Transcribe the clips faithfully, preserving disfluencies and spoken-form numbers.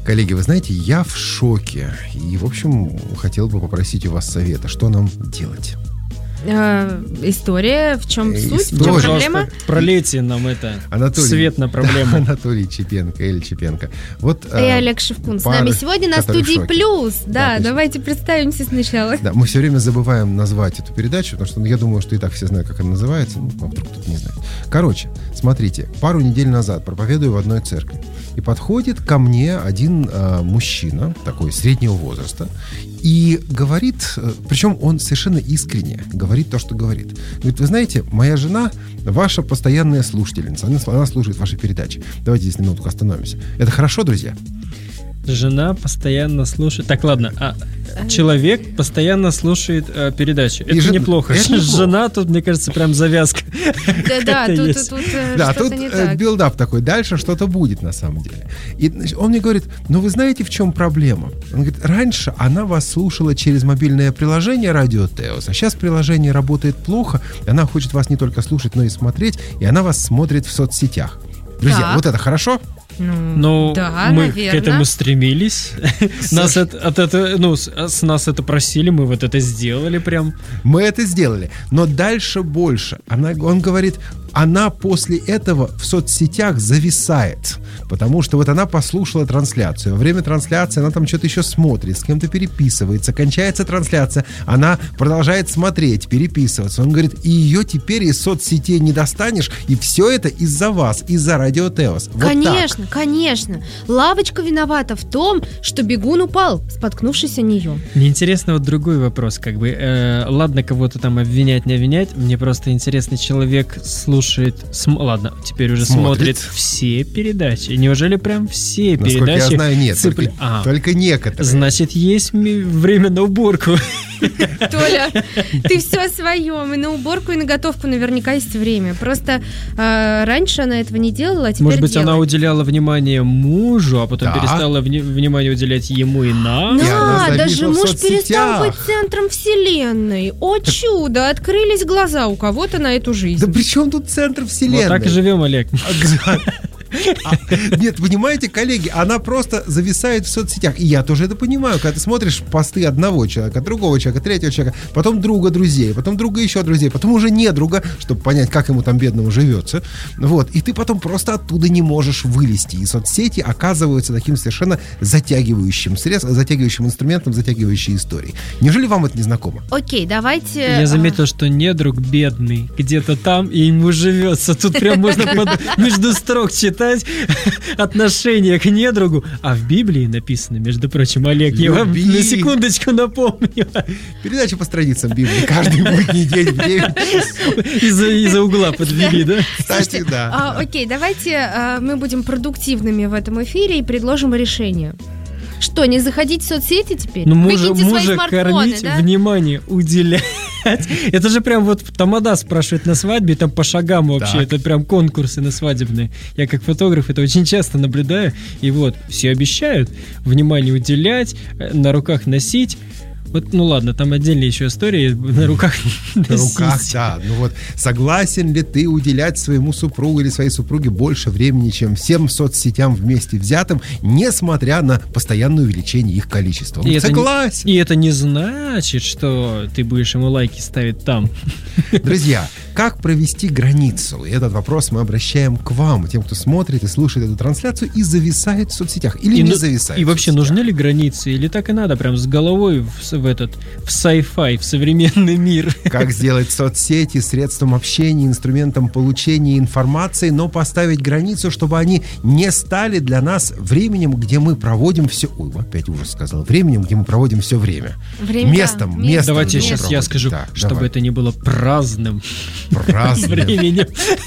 Коллеги, вы знаете, я в шоке. И, в общем, хотел бы попросить у вас совета. Что нам делать? Э, история, в чем История. суть, в чем проблема? Пролейте нам это, Анатолий, свет на проблему. Анатолий Чепенко, Эль Чепенко. Вот, И э, Олег Шевкун с пары, нами сегодня на которые в студии шоке. Плюс. Да, Да, давайте представимся сначала. Да, мы все время забываем назвать эту передачу, потому что ну, я думаю, что и так все знают, как она называется, ну, а вдруг кто-то не знает. Короче, смотрите, пару недель назад проповедую в одной церкви, и подходит ко мне один э, мужчина, такой среднего возраста, и говорит, э, причем он совершенно искренне говорит то, что говорит. Говорит, вы знаете, моя жена ваша постоянная слушательница, она, она слушает ваши передачи. Давайте здесь на минутку остановимся. Это хорошо, друзья? Жена постоянно слушает... Так, ладно, а человек постоянно слушает э, передачи. Это жен- неплохо. это неплохо. Жена тут, мне кажется, прям завязка. Да-да, Это тут, есть. тут, э, Да, что-то тут не э, так. билдап такой, дальше что-то будет на самом деле. И значит, он мне говорит, ну вы знаете, в чем проблема? Он говорит, раньше она вас слушала через мобильное приложение Радио Теос, а сейчас приложение работает плохо, и она хочет вас не только слушать, но и смотреть, и она вас смотрит в соцсетях. Друзья, Так. вот это хорошо? Ну, Ну, да, мы наверное. к этому стремились. Нас от, от этого, ну, с, с нас это просили, мы вот это сделали прям. Мы это сделали, но дальше больше. Она, он говорит, она после этого в соцсетях зависает, потому что вот она послушала трансляцию. Во время трансляции она там что-то еще смотрит, с кем-то переписывается. Кончается трансляция, она продолжает смотреть, переписываться. Он говорит, и ее теперь из соцсетей не достанешь, и все это из-за вас, из-за Радио Теос. Вот Конечно, конечно. Лавочка виновата в том, что бегун упал, споткнувшись о нее. Мне интересно вот другой вопрос, как бы, э, ладно, кого-то там обвинять, не обвинять, мне просто интересный человек слушает, см- ладно, теперь уже Смотрит. смотрит, все передачи. Неужели прям все так. Насколько передачи? я знаю, нет, цепля- только, А, только некоторые. Значит, есть ми- время на уборку. Толя, ты все о своем. И на уборку, и на готовку наверняка есть время. Просто э, раньше она этого не делала, а теперь Может быть, делает. она уделяла внимание мужу, а потом Да. перестала вни- внимание уделять ему и нам. И она Да, зависла даже в муж соцсетях. перестал быть центром вселенной. О чудо, открылись глаза у кого-то на эту жизнь. Да при чем тут центр вселенной? Вот так и живем, Олег. А, нет, понимаете, коллеги, она просто зависает в соцсетях. И я тоже это понимаю, когда ты смотришь посты одного человека, другого человека, третьего человека, потом друга друзей, потом друга еще друзей, потом уже не друга, чтобы понять, как ему там бедному живется. Вот. И ты потом просто оттуда не можешь вылезти. И соцсети оказываются таким совершенно затягивающим средством, затягивающим инструментом, затягивающей историей. Неужели вам это не знакомо? Окей, давайте... Я заметил, что недруг бедный где-то там, и ему живется. Тут прям можно под- между строк читать отношение к недругу. А в Библии написано, между прочим, Олег, я вам Люби. на секундочку напомню. Передача по страницам Библии каждый будний день в девять часов. Из-за, из-за угла подвели, да? Кстати, да. А, да. окей, давайте а, мы будем продуктивными в этом эфире и предложим решение. Что, не заходить в соцсети теперь? Ну, мужа, Выкиньте свои мужа смартфоны, кормить, да? внимание уделять. Это же прям вот тамада спрашивает на свадьбе, там по шагам вообще, Так. это прям конкурсы на свадебные. Я как фотограф это очень часто наблюдаю. И вот, все обещают внимание уделять, э, на руках носить. Вот, ну ладно, там отдельная еще история на руках На носить. руках, да. Ну вот, согласен ли ты уделять своему супругу или своей супруге больше времени, чем всем соцсетям вместе взятым, несмотря на постоянное увеличение их количества? Он И это не- согласен. И это не значит, что ты будешь ему лайки ставить там. Друзья, как провести границу? И этот вопрос мы обращаем к вам, тем, кто смотрит и слушает эту трансляцию и зависает в соцсетях. Или И, не ну- зависает. и в вообще, соцсетях. нужны ли границы? Или так и надо прям с головой в, в этот, в sci-fi, в современный мир? Как сделать соцсети средством общения, инструментом получения информации, но поставить границу, чтобы они не стали для нас временем, где мы проводим все... Ой, опять ужас сказал. Временем, где мы проводим все время. Время, Местом, да, местом. Давайте где мы сейчас я проводим. скажу, Да, чтобы давай. это не было праздным Праздным. временем.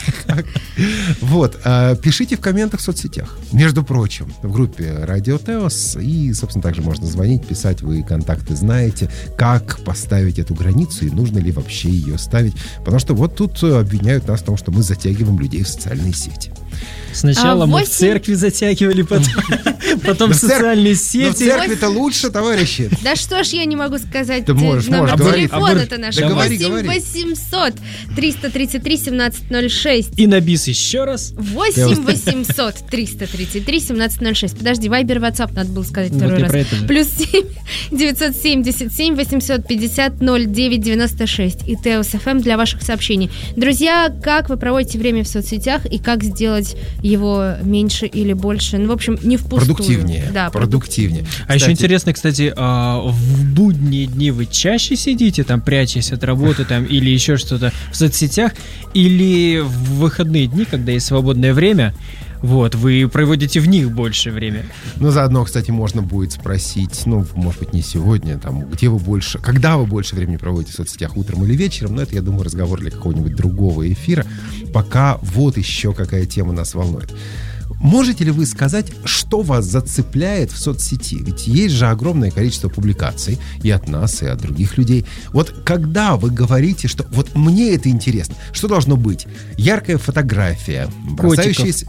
Вот, э, пишите в комментах в соцсетях. Между прочим, в группе Радио Теос. И, собственно, также можно звонить, писать, вы контакты знаете, как поставить эту границу и нужно ли вообще ее ставить. Потому что вот тут э, обвиняют нас в том, что мы затягиваем людей в социальные сети. Сначала А, мы восемь- в церкви затягивали, потом, потом в Но в церкви- социальные Но в сети. церкви-то лучше, товарищи. Да что ж я не могу сказать. Ты можешь, номер можешь, говори. телефона-то А, нашего. да говори, восемь говори. восемьсот триста тридцать три семнадцать ноль шесть. И И на бис еще раз. восемь восемьсот триста тридцать три семнадцать ноль шесть. Подожди, Вайбер, WhatsApp надо было сказать второй вот раз. Плюс семь девятьсот семьдесят семь восемьсот пятьдесят ноль девять девяносто шесть. И Теос эф эм для ваших сообщений. Друзья, как вы проводите время в соцсетях и как сделать его меньше или больше? Ну, в общем, не впустую. Продуктивнее. Да, продуктивнее. А кстати, еще интересно, кстати, в будние дни вы чаще сидите, там, прячась от работы, там, или еще что-то в соцсетях, или в выходные дни, когда есть свободное время, вот, вы проводите в них больше времени. Ну, заодно, кстати, можно будет спросить, ну, может быть, не сегодня, там, где вы больше, когда вы больше времени проводите в соцсетях, утром или вечером, но это, я думаю, разговор для какого-нибудь другого эфира. Пока вот еще какая тема нас волнует. Можете ли вы сказать, что вас зацепляет в соцсети? Ведь есть же огромное количество публикаций и от нас, и от других людей. Вот когда вы говорите, что вот мне это интересно, что должно быть? Яркая фотография, бросающаяся...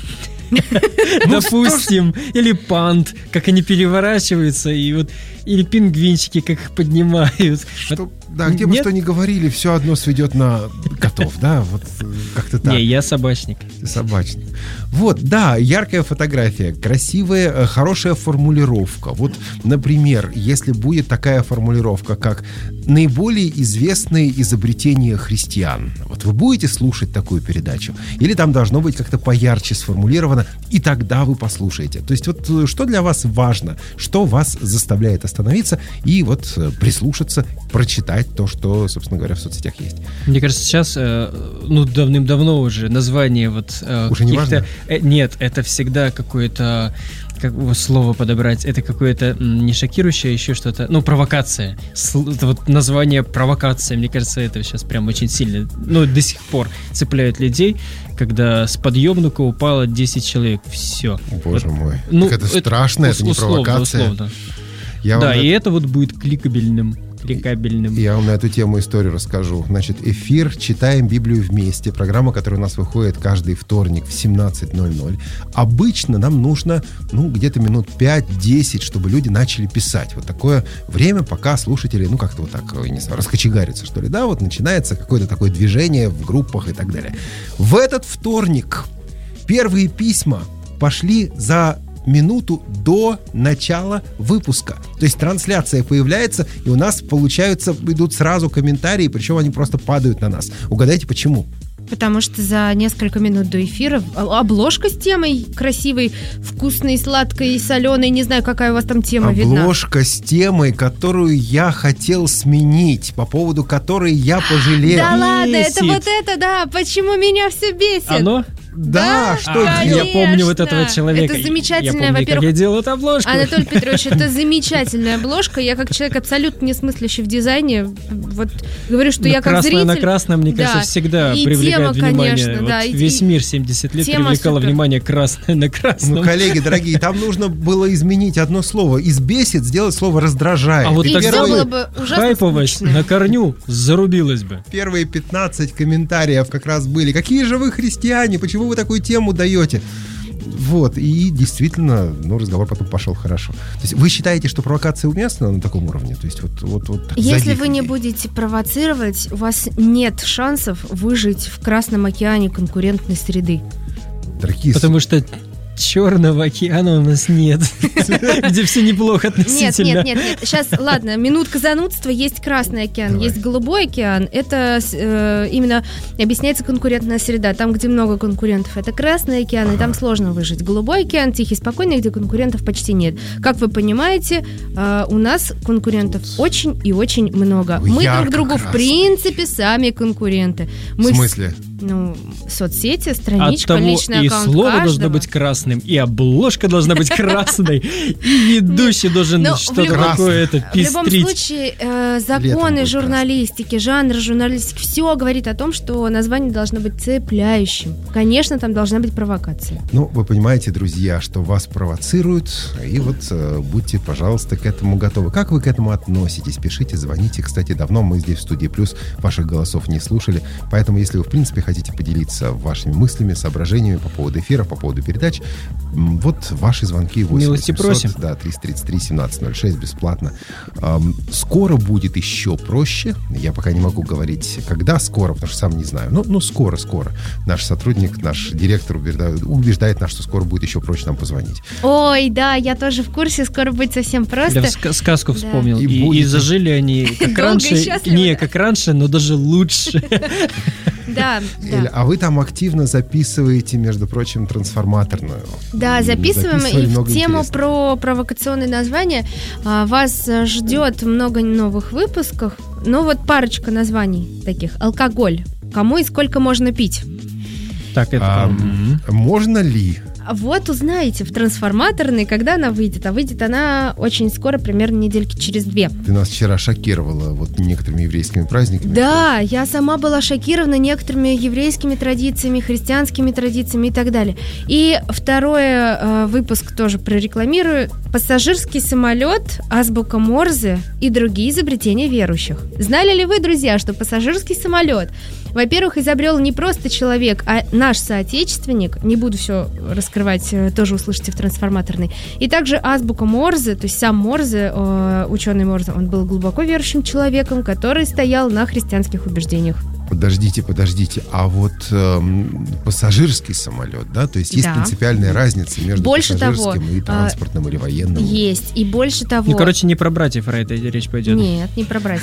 Допустим, или панд, как они переворачиваются, и вот, или пингвинчики, как их поднимают. Что, да, где бы что ни говорили, все одно сведет на котов, да, вот как-то так. Не, я собачник. Ты собачник. Вот, да, яркая фотография, красивая, хорошая формулировка. Вот, например, если будет такая формулировка, как наиболее известные изобретения христиан, вот вы будете слушать такую передачу? Или там должно быть как-то поярче сформулировано, и тогда вы послушаете? То есть вот что для вас важно, что вас заставляет остановиться и вот прислушаться, прочитать то, что, собственно говоря, в соцсетях есть? Мне кажется, сейчас, ну, давным-давно уже название вот... Уже не важно? Нет, это всегда какое-то, как его слово подобрать, это какое-то не шокирующее, еще что-то, ну, провокация. Это вот название провокация, мне кажется, это сейчас прям очень сильно, ну, до сих пор цепляет людей, когда с подъемника упало десять человек, все. Боже вот. Мой, ну, так это, это страшно, это не условно, провокация. Условно. Я да, и на... это вот будет кликабельным. кликабельным. Я вам на эту тему историю расскажу. Значит, эфир «Читаем Библию вместе», программа, которая у нас выходит каждый вторник в семнадцать ноль ноль. Обычно нам нужно, ну, где-то минут пять-десять, чтобы люди начали писать. Вот такое время, пока слушатели, ну, как-то вот так, не знаю, раскочегарятся, что ли, да, вот начинается какое-то такое движение в группах и так далее. В этот вторник первые письма пошли за минуту до начала выпуска. То есть трансляция появляется, и у нас получаются, идут сразу комментарии, причем они просто падают на нас. Угадайте, почему? Потому что за несколько минут до эфира обложка с темой красивой, вкусной, сладкой, соленой, не знаю, какая у вас там тема обложка видна. Обложка с темой, которую я хотел сменить, по поводу которой я пожалел. Да ладно, это вот это, да, почему меня все бесит. Оно? Да, да, что а, делать? Я помню вот этого человека. Это замечательная, я помню, во-первых, как я делал эту обложку. Анатолий Петрович, это замечательная обложка. Я как человек абсолютно не смыслящий в дизайне, вот говорю, что но я как красное зритель... на красном, мне кажется, да. всегда и привлекает тема, внимание. Конечно, вот да, весь и... мир семьдесят лет тема привлекало супер. Внимание красное на красном. Ну, коллеги дорогие, там нужно было изменить одно слово. Из бесит сделать слово раздражает. А вот и тогда было бы ужасно хайповость скучно. на корню зарубилась бы. Первые пятнадцать комментариев как раз были. Какие же вы христиане? Почему вы такую тему даете? Вот, и действительно, ну, разговор потом пошел хорошо. То есть вы считаете, что провокация уместна на таком уровне? То есть вот, вот, вот если вы людей. не будете провоцировать, у вас нет шансов выжить в Красном океане конкурентной среды. Дорогие Потому что Черного океана у нас нет, где все неплохо относительно. Нет, нет, нет, нет. Сейчас, ладно, минутка занудства. Есть Красный океан, Давай. есть Голубой океан. Это э, именно объясняется конкурентная среда. Там, где много конкурентов, это Красный океан, ага. и там сложно выжить. Голубой океан, тихий, спокойный, где конкурентов почти нет. Как вы понимаете, э, у нас конкурентов очень и очень много. Мы друг другу, в принципе, сами конкуренты. Мы в смысле? Ну, соцсети, страничка, Оттого личный и аккаунт слово каждого. должно быть красным, и обложка должна быть красной, и ведущий должен Но что-то в любом- такое это В любом пестрить. случае, э, Летом законы будет журналистики, жанр журналистики, все говорит о том, что название должно быть цепляющим. Конечно, там должна быть провокация. Ну, вы понимаете, друзья, что вас провоцируют, и вот э, будьте, пожалуйста, к этому готовы. Как вы к этому относитесь? Пишите, звоните. Кстати, давно мы здесь в студии Плюс ваших голосов не слушали, поэтому, если вы, в принципе, хотите хотите поделиться вашими мыслями, соображениями по поводу эфира, по поводу передач, вот ваши звонки восемь Милости просим. Да, триста тридцать три семнадцать ноль шесть, бесплатно. Скоро будет еще проще. Я пока не могу говорить, когда скоро, потому что сам не знаю. Ну, ну скоро, скоро. Наш сотрудник, наш директор убеждает, убеждает нас, что скоро будет еще проще нам позвонить. Ой, да, я тоже в курсе, скоро будет совсем просто. Я ска- сказку вспомнил. Да. И, И будет- и зажили они как Долго и раньше. счастливо, Не, да. как раньше, но даже лучше. Да, Эль, да. а вы там активно записываете, между прочим, трансформаторную. Да, И записываем. записывали И в много тему интересного. про провокационные названия а, вас а, ждет много новых выпусков. Ну вот парочка названий таких. Алкоголь. Кому и сколько можно пить? Так, это... А, Мгм. можно ли? А Вот узнаете в трансформаторной, когда она выйдет. А выйдет она очень скоро, примерно недельки через две. Ты нас вчера шокировала вот некоторыми еврейскими праздниками. Да, я сама была шокирована некоторыми еврейскими традициями, христианскими традициями и так далее. И второй э, выпуск тоже прорекламирую. Пассажирский самолет, азбука Морзе и другие изобретения верующих. Знали ли вы, друзья, что пассажирский самолет, во-первых, изобрел не просто человек, а наш соотечественник, не буду все раскрывать, э, тоже услышите в трансформаторной, и также азбука Морзе, то есть сам Морзе, э, ученый Морзе, он был глубоко верующим человеком, который стоял на христианских убеждениях. Подождите, подождите, а вот эм, пассажирский самолет, да, то есть есть Да. принципиальная разница между Больше пассажирским того, и транспортным или военным? Есть, и больше того... Ну, короче, не про братьев Райта речь пойдет. Нет, не про братьев.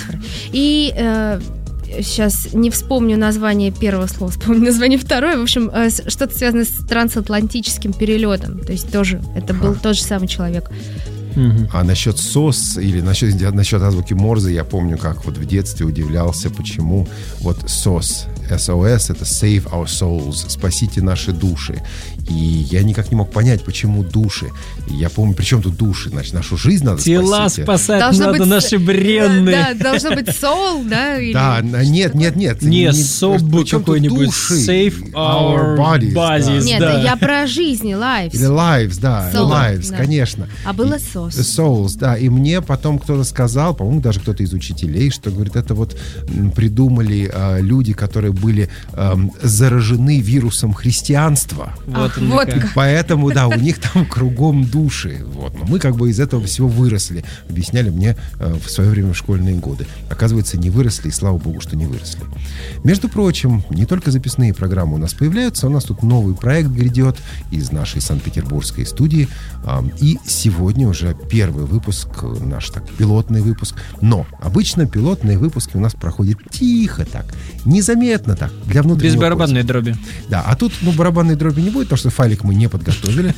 И э, сейчас не вспомню название первого слова, вспомню название второе. В общем, э, с- что-то связанное с трансатлантическим перелетом. То есть тоже, это был тот же самый человек. Мгм. А насчет СОС или насчет, насчет азбуки Морзе, я помню, как вот в детстве удивлялся, почему вот СОС, эс о эс, это Save Our Souls, спасите наши души. И я никак не мог понять, почему души. И я помню, при чем тут души? Значит, нашу жизнь надо Тела спасти. спасать Должно надо, быть наши с- бренные. Да, должно быть soul, да? или- Да, на- нет, нет, нет. Не, соп при чем тут какой-нибудь. души? Save our bodies, да. bodies. Нет, да. я про жизнь, Или lives. lives, да, Soul, lives, да. конечно. А было сос. Souls, да, и мне потом кто-то сказал, по-моему, даже кто-то из учителей, что, говорит, это вот м, придумали а, люди, которые были ам, заражены вирусом христианства. Вот Ах, он вот как. как. Поэтому, да, у них там кругом души. Вот. Но мы как бы из этого всего выросли. Объясняли мне э, в свое время в школьные годы. Оказывается, не выросли, и слава богу, что не выросли. Между прочим, не только записные программы у нас появляются, у нас тут новый проект грядет из нашей Санкт-Петербургской студии. Ам, И сегодня уже первый выпуск, э, наш так, пилотный выпуск. Но обычно пилотные выпуски у нас проходят тихо так, незаметно так, для внутреннего Без барабанной пользователя. дроби. Да, а тут, ну, барабанной дроби не будет, потому что файлик мы не подготовили.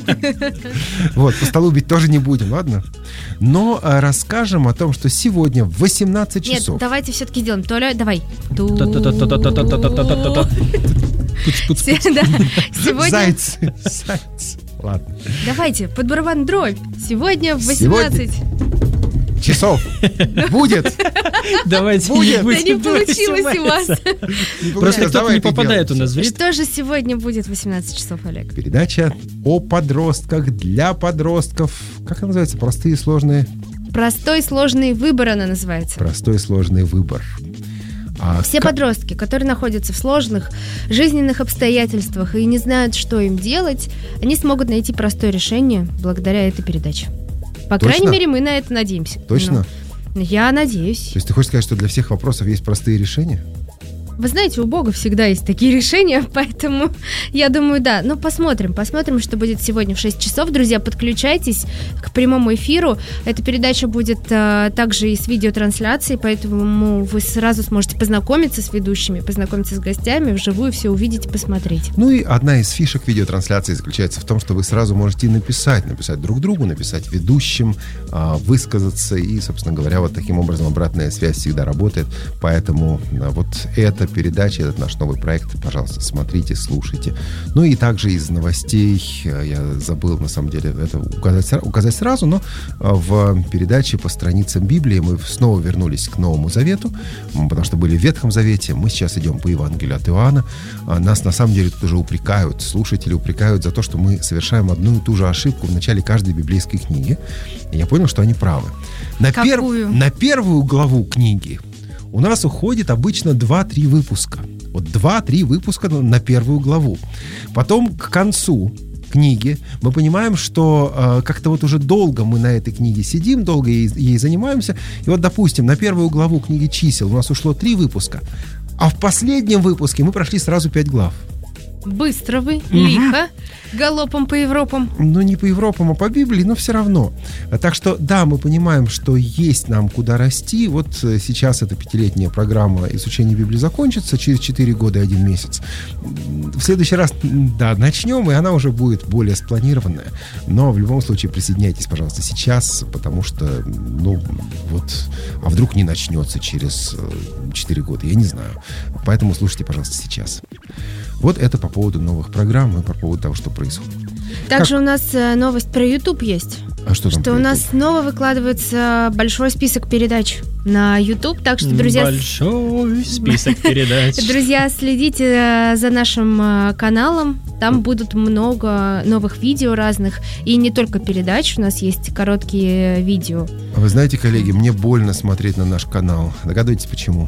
Вот, по столу бить тоже не будем, ладно? Но э, расскажем о том, что сегодня в восемнадцать Нет, часов... давайте все-таки сделаем. Толя, давай. Та-та-та-та-та-та-та-та-та-та-та. Пуц-пуц-пуц. Се- да. Сегодня... Зайцы, зайцы. Ладно. Давайте, под барабан дробь. Сегодня в Сегодня- восемнадцать. Часов будет. Давайте Будет. не Да будем не получилось у вас. Просто кто-то Давай не ты попадает у делай. нас в ритм. Что же сегодня будет в восемнадцать часов, Олег? Передача о подростках, для подростков. Как она называется? Простые, сложные? Простой, сложный выбор она называется. Простой, сложный выбор. А Все как- подростки, которые находятся в сложных жизненных обстоятельствах и не знают, что им делать, они смогут найти простое решение благодаря этой передаче. По Точно? крайней мере, мы на это надеемся. Точно? Ну, я надеюсь. То есть ты хочешь сказать, что для всех вопросов есть простые решения? Вы знаете, у Бога всегда есть такие решения, поэтому я думаю, да. Ну, посмотрим, посмотрим, что будет сегодня в шесть часов. Друзья, подключайтесь к прямому эфиру. Эта передача будет а, также и с видеотрансляцией, поэтому вы сразу сможете познакомиться с ведущими, познакомиться с гостями, вживую все увидеть и посмотреть. Ну и одна из фишек видеотрансляции заключается в том, что вы сразу можете написать, написать друг другу, написать ведущим, а, высказаться, и, собственно говоря, вот таким образом обратная связь всегда работает. Поэтому а, вот эта передача, этот наш новый проект, пожалуйста, смотрите, слушайте. Ну и также из новостей, а, я забыл, на самом деле, это указать, указать сразу, но а, в передаче по страницам Библии мы снова вернулись к Новому Завету, м, потому что были в Ветхом Завете, мы сейчас идем по Евангелию от Иоанна. А, нас на самом деле тут уже упрекают, слушатели упрекают за то, что мы совершаем одну и ту же ошибку в начале каждой библейской книги. И я понял, что они правы. На, пер- Какую? на первую главу книги у нас уходит обычно два-три выпуска. Вот два-три выпуска на первую главу. Потом к концу книги мы понимаем, что э, как-то вот уже долго мы на этой книге сидим, долго ей, ей занимаемся. И вот, допустим, на первую главу книги чисел у нас ушло три выпуска, а в последнем выпуске мы прошли сразу пять глав. Быстро вы, угу. лихо, галопом по Европам. Ну, не по Европам, а по Библии, но все равно. Так что, да, мы понимаем, что есть нам куда расти. Вот сейчас эта пятилетняя программа изучения Библии закончится, через четыре года и один месяц. В следующий раз, да, начнем, и она уже будет более спланированная. Но в любом случае присоединяйтесь, пожалуйста, сейчас, потому что, ну, вот, а вдруг не начнется через четыре года, я не знаю. Поэтому слушайте, пожалуйста, сейчас. Вот это по поводу новых программ и по поводу того, что происходит. Также как? У нас новость про YouTube есть. А что там? Что у нас снова выкладывается большой список передач на YouTube. Так что, друзья... Большой список передач. Друзья, следите за нашим каналом. Там будут много новых видео разных. И не только передач. У нас есть короткие видео. Вы знаете, коллеги, мне больно смотреть на наш канал. Догадываетесь, почему?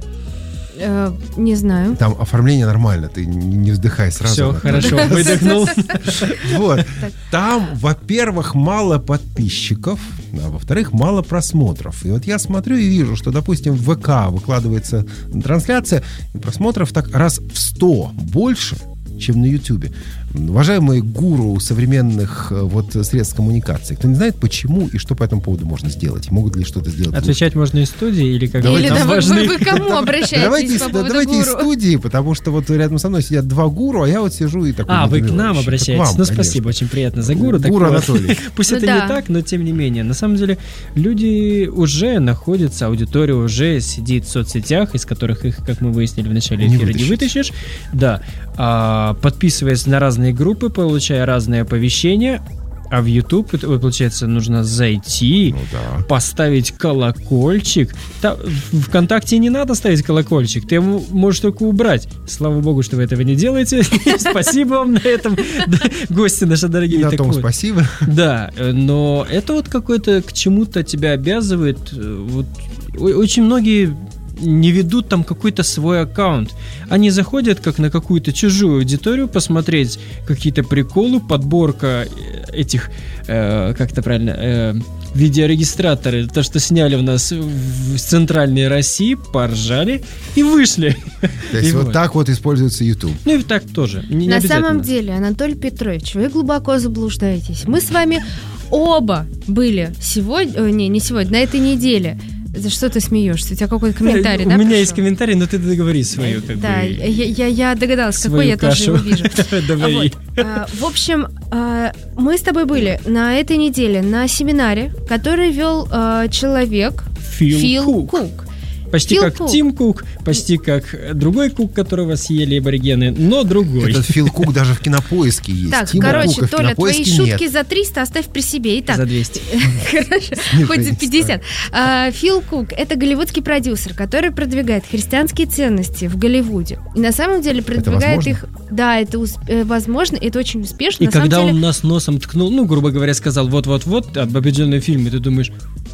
Э, не знаю. Там оформление нормально, ты не вздыхай сразу. Все, хорошо, выдохнул. Вот. Там, во-первых, мало подписчиков, а во-вторых, мало просмотров. И вот я смотрю и вижу, что, допустим, в ВК выкладывается трансляция, и просмотров так раз в сто больше, чем на Ютубе. Уважаемые гуру современных вот, средств коммуникации, кто не знает, почему и что по этому поводу можно сделать? Могут ли что-то сделать? Отвечать лучше? Можно из студии или как? Или да, вы, вы, вы кому обращаетесь давайте, по поводу давайте гуру? из студии, потому что вот рядом со мной сидят два гуру, а я вот сижу и такой... А, вы к нам обращаетесь? Вам, ну, конечно. Спасибо, очень приятно за гуру. Гуру Анатолий. Пусть ну, это да. не так, но тем не менее. На самом деле, люди уже находятся, аудитория уже сидит в соцсетях, из которых их, как мы выяснили в начале эфира, не, не вытащишь. Да. А, подписываясь на разные группы, получая разные оповещения, а в YouTube, получается, нужно зайти, ну, да. поставить колокольчик. Там, в ВКонтакте не надо ставить колокольчик, ты его можешь только убрать. Слава богу, что вы этого не делаете. Спасибо вам на этом, гости наши дорогие. На том спасибо. Да, но это вот какое-то к чему-то тебя обязывает. Вот очень многие не ведут там какой-то свой аккаунт. Они заходят как на какую-то чужую аудиторию посмотреть какие-то приколы, подборка этих, э, как это правильно, э, видеорегистраторы, то, что сняли у нас в центральной России, поржали и вышли. То есть и вот, вот так вот используется YouTube. Ну и так тоже. Не, не на самом деле, Анатолий Петрович, вы глубоко заблуждаетесь. Мы с вами оба были сегодня, не, не сегодня, на этой неделе. За что ты смеешься? У тебя какой-то комментарий, у да? У меня пришел? есть комментарий, но ты договори свою, как да, бы. я, я, я догадалась, свою какой я кашу. тоже его вижу. Давай. Вот. А, в общем, а, мы с тобой были на этой неделе на семинаре, который вел а, человек Фил, Фил Кук. Кук. Почти Фил как Кук. Тим Кук, почти как другой Кук, которого съели аборигены, но другой. Этот Фил Кук даже в Кинопоиске есть. Так, Тима короче, Кука в Толя, твои Кинопоиске шутки нет. за триста оставь при себе. Итак, За двести. Хорошо, хоть за пятьдесят. А, Фил Кук – это голливудский продюсер, который продвигает христианские ценности в Голливуде. И на самом деле продвигает возможно? их... Да, это усп- э, возможно, это очень успешно. И на самом когда деле... он нас носом ткнул, ну, грубо говоря, сказал вот-вот-вот об определенном фильме, ты думаешь,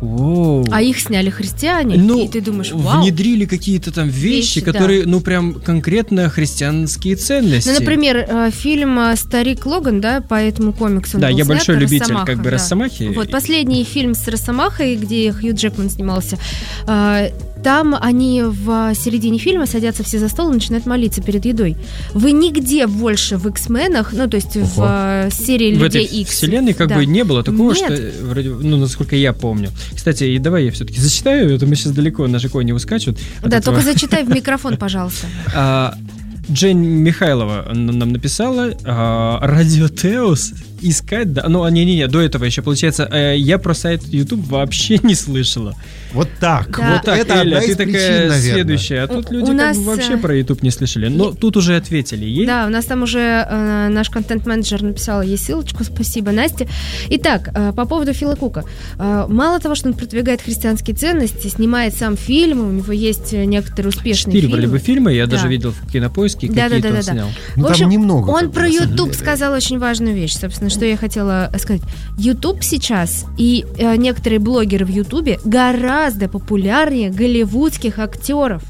оу. А их сняли христиане, Ну, и ты думаешь, вау. внедрили какие-то там вещи, Вещи, которые, да. ну, прям конкретно христианские ценности. Ну, например, э, фильм э, «Старик Логан», да, по этому комиксу он Да, был я снят, большой любитель Росомаха, как бы да. Росомахи. Вот, последний фильм с Росомахой, где Хью Джекман снимался, э, там они в середине фильма садятся все за стол и начинают молиться перед едой. Вы нигде больше в X-менах, ну, то есть Ого. в э, серии В «Людей этой Икс». вселенной как да. бы не было такого, Нет. что, вроде, ну, насколько я помню. Кстати, и давай я все-таки зачитаю, это мы сейчас далеко, наши кони выскачут. от Да, этого. только зачитай в микрофон, пожалуйста. А, Джейн Михайлова нам написала, а, Радио Теос искать, да, ну, не-не-не, до этого еще, получается, э, я про сайт YouTube вообще не слышала. Вот так. Да. Вот так, это Эля, одна ты из такая причин, наверное. следующая, а тут У- люди у как нас, бы вообще э, про YouTube не слышали, но е- тут уже ответили ей. Да, у нас там уже э, наш контент-менеджер написала ей ссылочку, спасибо, Насте. Итак, э, по поводу Фила Кука. Э, мало того, что он продвигает христианские ценности, снимает сам фильмы, у него есть э, некоторые успешные Четыре фильмы. вроде бы фильма, я Да. даже видел в Кинопоиске, Да, какие-то да, да, он да, да. снял. Ну, В там общем, немного. Он как бы, про на самом YouTube деле. сказал очень важную вещь, собственно, что я хотела сказать. YouTube сейчас и э, некоторые блогеры в YouTube гораздо популярнее голливудских актеров.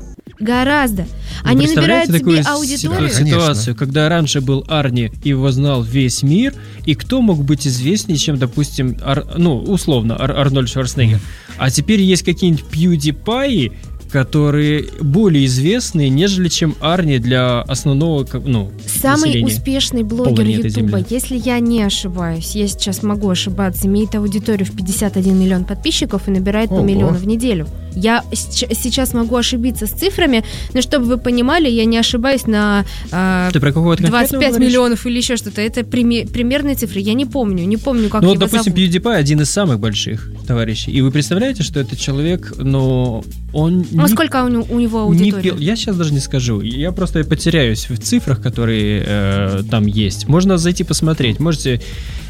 Гораздо. Вы Они набирают представляете себе такую аудиторию. ситу- ситуацию, когда раньше был Арни, его знал весь мир, и кто мог быть известнее, чем, допустим, Ар- ну, условно, Ар- Арнольд Шварценеггер. А теперь есть какие-нибудь PewDiePie, которые более известные, нежели чем Арни для основного, ну, Самый населения. успешный блогер Планеты Ютуба, Земли. если я не ошибаюсь, я сейчас могу ошибаться, имеет аудиторию в пятьдесят один миллион подписчиков и набирает по Ого. миллиону в неделю. Я с- сейчас могу ошибиться с цифрами, но чтобы вы понимали, я не ошибаюсь на а, Ты про какого-то двадцать конкретного пять говоришь? миллионов или еще что-то. Это прими- примерные цифры. Я не помню, не помню, как Ну вот, его допустим, зовут. PewDiePie один из самых больших товарищей. И вы представляете, что этот человек, но он Ну, не сколько у, него- у него не аудитория? пел- Я сейчас даже не скажу. Я просто потеряюсь в цифрах, которые э, там есть. Можно зайти посмотреть. Можете,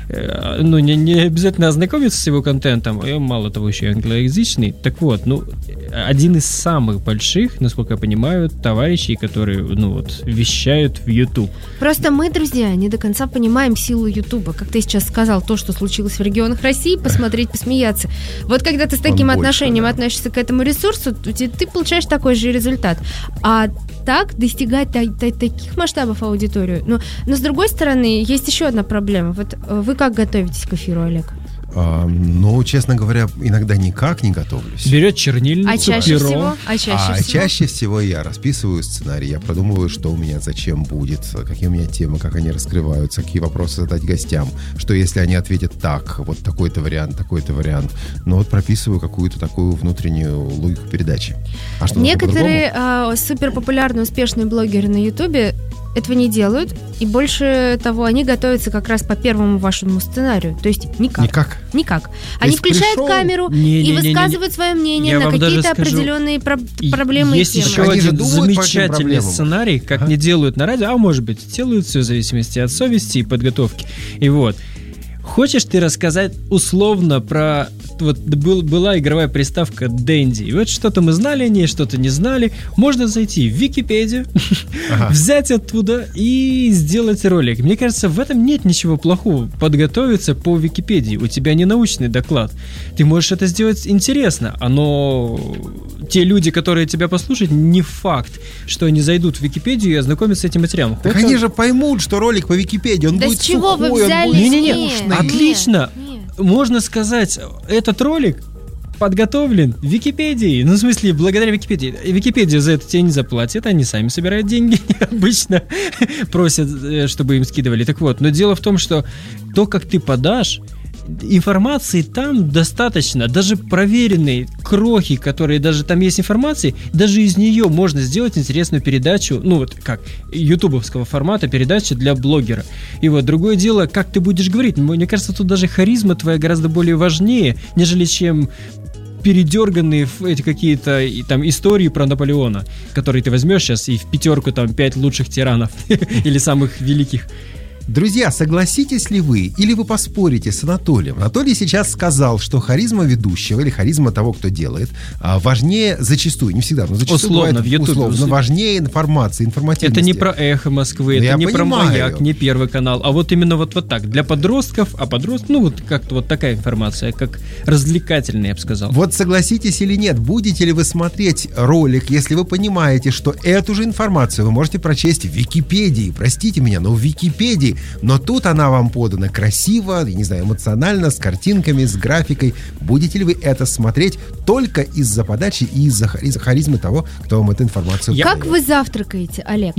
э, ну, не, не обязательно ознакомиться с его контентом. И мало того, еще и англоязычный. Так вот, ну, один из самых больших, насколько я понимаю, товарищей, которые, ну, вот, вещают в YouTube. Просто мы, друзья, не до конца понимаем силу Ютуба. Как ты сейчас сказал, то, что случилось в регионах России, посмотреть, посмеяться. Вот когда ты с таким Он больше, отношением да. относишься к этому ресурсу, то ты, ты получаешь такой же результат. А так достигать та- та- таких масштабов аудиторию. Но, но с другой стороны, есть еще одна проблема. Вот э, вы как готовитесь к эфиру, Олег? А, ну, честно говоря, иногда никак не готовлюсь. Берет чернильницу, А чаще перо. всего? А чаще а всего? чаще всего я расписываю сценарий, я продумываю, что у меня зачем будет, какие у меня темы, как они раскрываются, какие вопросы задать гостям, что если они ответят так, вот такой-то вариант, такой-то вариант. Но вот прописываю какую-то такую внутреннюю логику передачи. А что, нужно Некоторые по-другому? э, суперпопулярные, успешные блогеры на Ютубе этого не делают, и больше того, они готовятся как раз по первому вашему сценарию, то есть никак. Никак. Никак. Они есть включают пришел- камеру Не, и не, не, не, не. высказывают свое мнение Я на вам даже какие-то скажу, определенные про- И проблемы Есть и темы. еще Они же один думают по этим замечательный проблемам. сценарий, как Ага. не делают на радио, а может быть, делают все в зависимости от совести и подготовки. И вот. Хочешь ты рассказать условно про... Вот был, была игровая приставка Dendy. И вот что-то мы знали о ней, что-то не знали. Можно зайти в Википедию, Ага. взять оттуда и сделать ролик. Мне кажется, в этом нет ничего плохого. Подготовиться по Википедии. У тебя не научный доклад. Ты можешь это сделать интересно. Оно... Те люди, которые тебя послушают, не факт, что они зайдут в Википедию и ознакомятся с этим материалом. Так Хоть они он- же поймут, что ролик по Википедии, он Да будет с чего вы сухой, он взяли? будет Не-не-не, скучный. отлично. Нет. Можно сказать, этот ролик подготовлен в Википедии. Ну, в смысле, благодаря Википедии. Википедия за это тебе не заплатит, они сами собирают деньги. Обычно просят, э, чтобы им скидывали. Так вот, но дело в том, что то, как ты подашь, информации там достаточно, даже проверенные крохи, которые даже там есть информации, даже из нее можно сделать интересную передачу, ну вот как ютубовского формата передачи для блогера. И вот другое дело, как ты будешь говорить. Мне кажется, тут даже харизма твоя гораздо более важнее, нежели чем передерганные в эти какие-то и, там истории про Наполеона, которые ты возьмешь сейчас и в пятерку там пять лучших тиранов или самых великих. Друзья, согласитесь ли вы, или вы поспорите с Анатолием? Анатолий сейчас сказал, что харизма ведущего или харизма того, кто делает, а, важнее зачастую, не всегда, но зачастую Условно, бывает в Ютубе. условно, важнее информации, информативности. Это не про «Эхо Москвы», Ну, это я не про понимаю. «Маяк», не Первый канал, а вот именно вот, вот так, для подростков, а подростков, ну вот как-то вот такая информация, как развлекательная, я бы сказал. Вот согласитесь или нет, будете ли вы смотреть ролик, если вы понимаете, что эту же информацию вы можете прочесть в Википедии, простите меня, но в Википедии, но тут она вам подана красиво, я не знаю, эмоционально, с картинками, с графикой. Будете ли вы это смотреть только из-за подачи и из-за хариз- харизмы того, кто вам эту информацию Я- Как подает? вы завтракаете, Олег?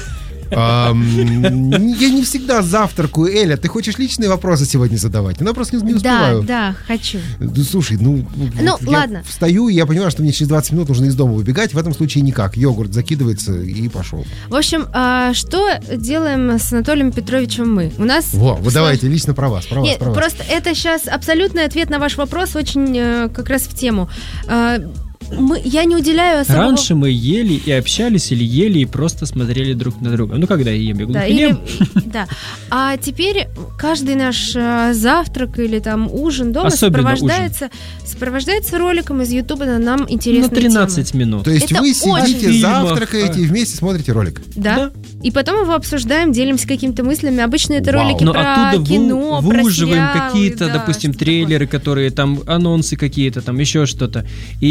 Ам, Я не всегда завтракаю. Эля, ты хочешь личные вопросы сегодня задавать? Я просто не не Да, успеваю. да, хочу. Да, слушай, ну, Ну, вот я ладно. встаю, и я понимаю, что мне через двадцать минут нужно из дома выбегать. В этом случае никак. Йогурт закидывается и пошел. В общем, а, что делаем с Анатолием Петровичем мы? У нас... Во, вот слож- давайте, лично про вас, про вас, Нет, про вас. просто это сейчас абсолютный ответ на ваш вопрос, очень э, как раз в тему. А, мы, я не уделяю особого... Раньше мы ели и общались, или ели и просто смотрели друг на друга. Ну, когда я ем, я Да, глухо или, ем. да. А теперь каждый наш э, завтрак или там ужин дома Особенно сопровождается, сопровождается роликом из Ютуба на нам На интересные тринадцать темы. минут. То есть это вы очень сидите, фильмов, завтракаете а. и вместе смотрите ролик. Да. Да. И потом его обсуждаем, делимся какими-то мыслями. Обычно это Вау. ролики Но про оттуда кино, вы, про выуживаем сериалы, какие-то, да, допустим, что такое. трейлеры, которые там, анонсы какие-то, там еще что-то. И по сути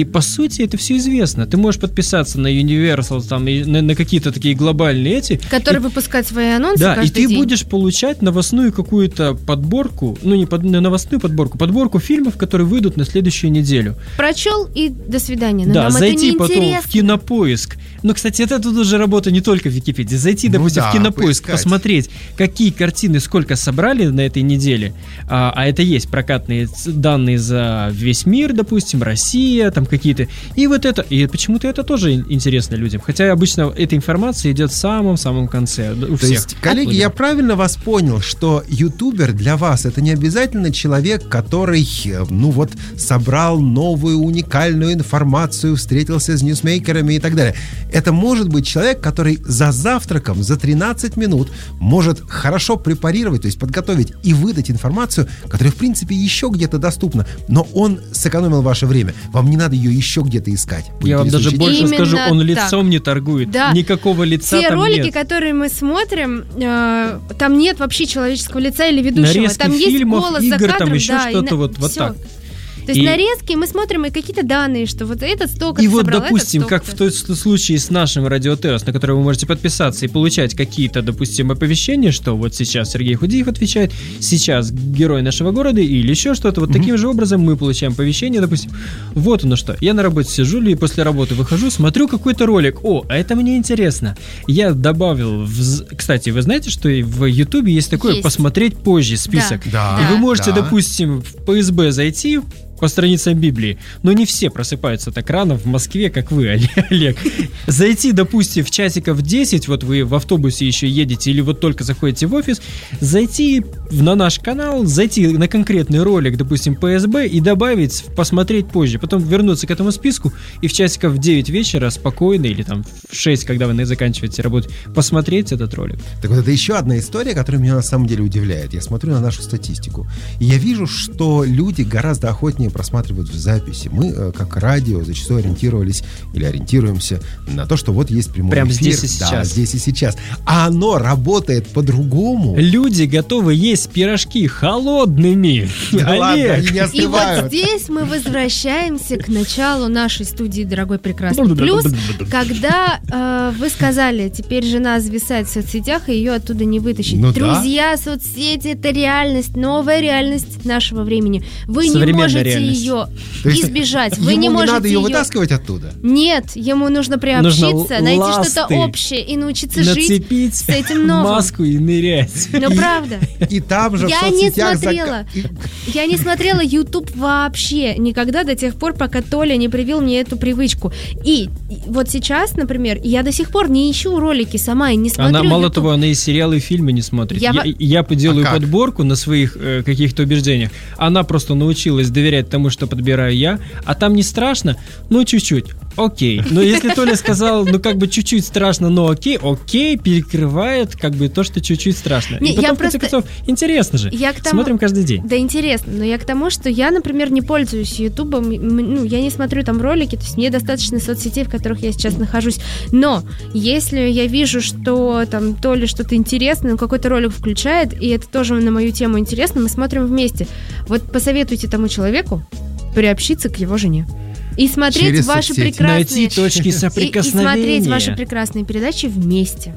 сути, это все известно. Ты можешь подписаться на Universal, там, и на, на какие-то такие глобальные эти. Которые и, выпускают свои анонсы да, каждый и ты день. будешь получать новостную какую-то подборку, ну, не под, не новостную подборку, подборку фильмов, которые выйдут на следующую неделю. Прочел и до свидания. Но да, нам зайти это потом неинтересно. в Кинопоиск. Ну, кстати, это тут уже работа не только в Википедии. Зайти, допустим, ну да, в Кинопоиск, поискать. посмотреть, какие картины, сколько собрали на этой неделе. А, а это есть прокатные данные за весь мир, допустим, Россия, там какие-то. И вот это. И почему-то это тоже интересно людям. Хотя обычно эта информация идет в самом-самом конце. У То всех. есть, коллеги, я правильно вас понял, что ютубер для вас это не обязательно человек, который, ну вот, собрал новую уникальную информацию, встретился с ньюсмейкерами и так далее. Это может быть человек, который за завтраком, за тринадцать минут может хорошо препарировать, то есть подготовить и выдать информацию, которая, в принципе, еще где-то доступна, но он сэкономил ваше время. Вам не надо ее еще где-то искать. Я вам даже больше Именно скажу, он так. лицом не торгует. Да. Никакого лица Те там ролики, нет. которые мы смотрим, э, там нет вообще человеческого лица или ведущего. Нарезки там есть фильмов, голос игр, за кадром, там еще да, что-то и на- вот- вот всё. так. То есть И- нарезки, мы смотрим и какие-то данные, что вот этот столько И ты вот, собрал, допустим, этот как в столько-то. том случае с нашим Радио Теос, на который вы можете подписаться и получать какие-то, допустим, оповещения, что вот сейчас Сергей Худиев отвечает, сейчас герой нашего города или еще что-то. Вот таким же образом мы получаем оповещение, допустим. Вот оно что. Я на работе сижу и после работы выхожу, смотрю какой-то ролик. О, а это мне интересно. Я добавил... В... Кстати, вы знаете, что и в Ютубе есть такое Есть. «посмотреть позже» список. Да. И вы можете, да. допустим, в Пэ Эс Бэ зайти по страницам Библии, но не все просыпаются так рано в Москве, как вы, Олег. Зайти, допустим, в часиков десять, вот вы в автобусе еще едете или вот только заходите в офис, зайти на наш канал, зайти на конкретный ролик, допустим, Пэ Эс Бэ и добавить, посмотреть позже, потом вернуться к этому списку и в часиков в девять вечера спокойно или там в шесть, когда вы заканчиваете работу, посмотреть этот ролик. Так вот, это еще одна история, которая меня на самом деле удивляет. Я смотрю на нашу статистику, и я вижу, что люди гораздо охотнее просматривают в записи. Мы, э, как радио, зачастую ориентировались или ориентируемся на то, что вот есть прямой Прям эфир. здесь и Да, сейчас. здесь и сейчас. А оно работает по-другому. Люди готовы есть пирожки холодными. Да ладно, Олег. они не И вот остывают. здесь мы возвращаемся к началу нашей студии «Дорогой прекрасный плюс», когда э, вы сказали, теперь жена зависает в соцсетях, и ее оттуда не вытащить. Ну да. Друзья, соцсети — это реальность, новая реальность нашего времени. Вы не Современная можете реальность. ее То есть избежать. Вы Ему не не можете надо ее ее... вытаскивать оттуда. Нет, ему нужно приобщиться, Нужно найти ласты. что-то общее и научиться жить Нацепить с этим новым. маску и нырять. Ну, правда. И там же в Я не соцсетях... зака- смотрела. и- Я не смотрела YouTube вообще никогда до тех пор, пока Толя не привил мне эту привычку. И и вот сейчас, например, я до сих пор не ищу ролики сама и не смотрю Она, мало YouTube. того, она и сериалы, и фильмы не смотрит. Я Я, во- я поделаю А как? подборку на своих э, каких-то убеждениях. Она просто научилась доверять тому, что подбираю я. А там не страшно? Ну, чуть-чуть. Окей. Но если Толя сказал, ну, как бы чуть-чуть страшно, но окей, окей, перекрывает как бы то, что чуть-чуть страшно. Не, И потом, я в конце просто- концов, интересно же. Я к тому- Смотрим каждый день. Да, интересно, но я к тому, что я, например, не пользуюсь Ютубом, м, ну, я не смотрю там ролики, то есть мне достаточно соцсетей, в которых я сейчас нахожусь. Но если я вижу, что там то ли что-то интересное, ну, какой-то ролик включает, и это тоже на мою тему интересно, мы смотрим вместе. Вот посоветуйте тому человеку приобщиться к его жене. И смотреть Через ваши соцсети. прекрасные... Найти точки И, и соприкосновения. смотреть ваши прекрасные передачи вместе.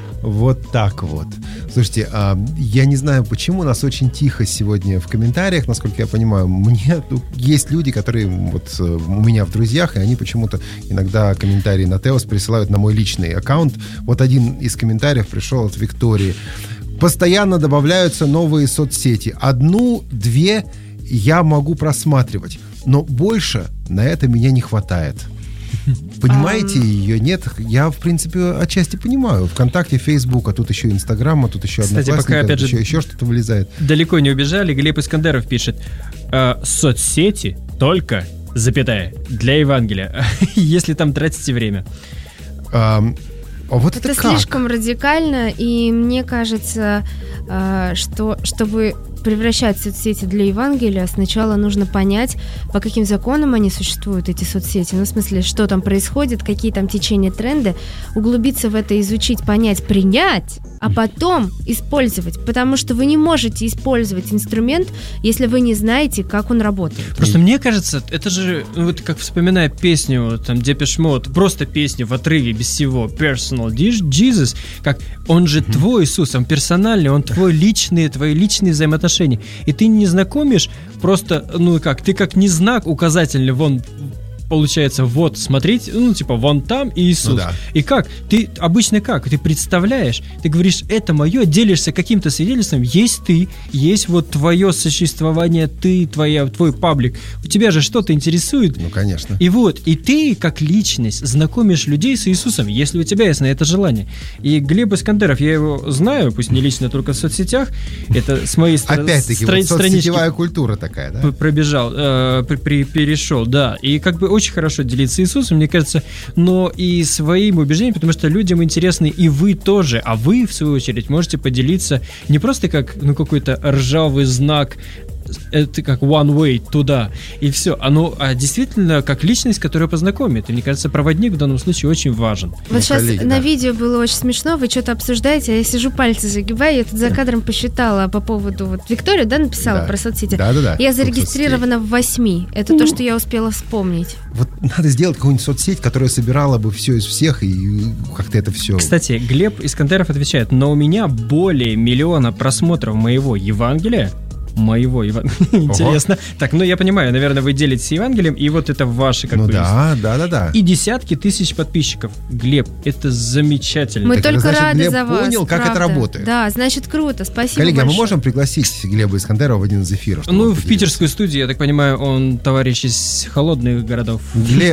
Вот так вот. Слушайте, а, я не знаю, почему нас очень тихо сегодня в комментариях, насколько я понимаю. Мне ну, есть люди, которые вот э, у меня в друзьях, и они почему-то иногда комментарии на Теос присылают на мой личный аккаунт. Вот один из комментариев пришел от Виктории. Постоянно добавляются новые соцсети. Одну, две я могу просматривать, но больше на это меня не хватает. Понимаете, ее нет. Я, в принципе, отчасти понимаю. ВКонтакте, Фейсбук, а тут еще Инстаграм, а тут еще Кстати, Одноклассники, пока, а опять тут же, еще, еще что-то вылезает. Далеко не убежали. Глеб Искандеров пишет: «Э, соцсети только, запятая, для Евангелия, если там тратите время». А, а вот это, Это как? слишком радикально, и мне кажется, э, что чтобы превращать соцсети для Евангелия, сначала нужно понять, по каким законам они существуют, эти соцсети. Ну, в смысле, что там происходит, какие там течения, тренды. Углубиться в это, изучить, понять, принять, а потом использовать. Потому что вы не можете использовать инструмент, если вы не знаете, как он работает. Просто мне кажется, это же, вот как вспоминая песню, там, Depeche Mode, просто песню в отрыве, без всего, Personal Jesus, как он же mm-hmm. твой Иисус, он персональный, он твой личный, твои личные взаимоотношения. И ты не знакомишь просто, ну как, ты как не знак указательный, вон, получается, вот, смотрите, ну, типа, вон там Иисус. Ну, да. И как? Ты обычно как? Ты представляешь, ты говоришь, это мое, делишься каким-то свидетельством, есть ты, есть вот твое существование, ты, твоя, твой паблик. У тебя же что-то интересует. Ну, конечно. И вот, и ты, как личность, знакомишь людей с Иисусом, если у тебя есть на это желание. И Глеб Искандеров, я его знаю, пусть не лично, только в соцсетях, это с моей стороны. Опять-таки, вот соцсетевая культура такая, да? Пробежал, э, при, при, перешел, да. И как бы очень хорошо делиться Иисусом, мне кажется, но и своим убеждением, потому что людям интересны и вы тоже, а вы, в свою очередь, можете поделиться не просто как, ну, какой-то ржавый знак, это как one way туда, и все. Оно а действительно как личность, которая познакомит. И мне кажется, проводник в данном случае очень важен. Вот ну, сейчас коллеги, на да. видео было очень смешно, вы что-то обсуждаете, а я сижу, пальцы загибаю, я тут за кадром посчитала по поводу, вот Виктория, да, написала да. про соцсети? Да, да, да. Я зарегистрирована в восьми. Это ну, то, что я успела вспомнить. Вот надо сделать какую-нибудь соцсеть, которая собирала бы все из всех, и как-то это все... Кстати, Глеб Искандеров отвечает, но у меня более миллиона просмотров моего Евангелия, моего Евангелия. Интересно. Так, ну я понимаю, наверное, вы делитесь Евангелием, и вот это ваши как ну, бы... да, да, да, да. И десятки тысяч подписчиков. Глеб, это замечательно. Мы так, только значит, рады Глеб за вас, понял, как правда. это работает. Да, значит, круто. Спасибо Коллеги, большое. а мы можем пригласить Глеба Искандерова в один из эфиров? Ну, в питерскую студию, я так понимаю, он товарищ из холодных городов.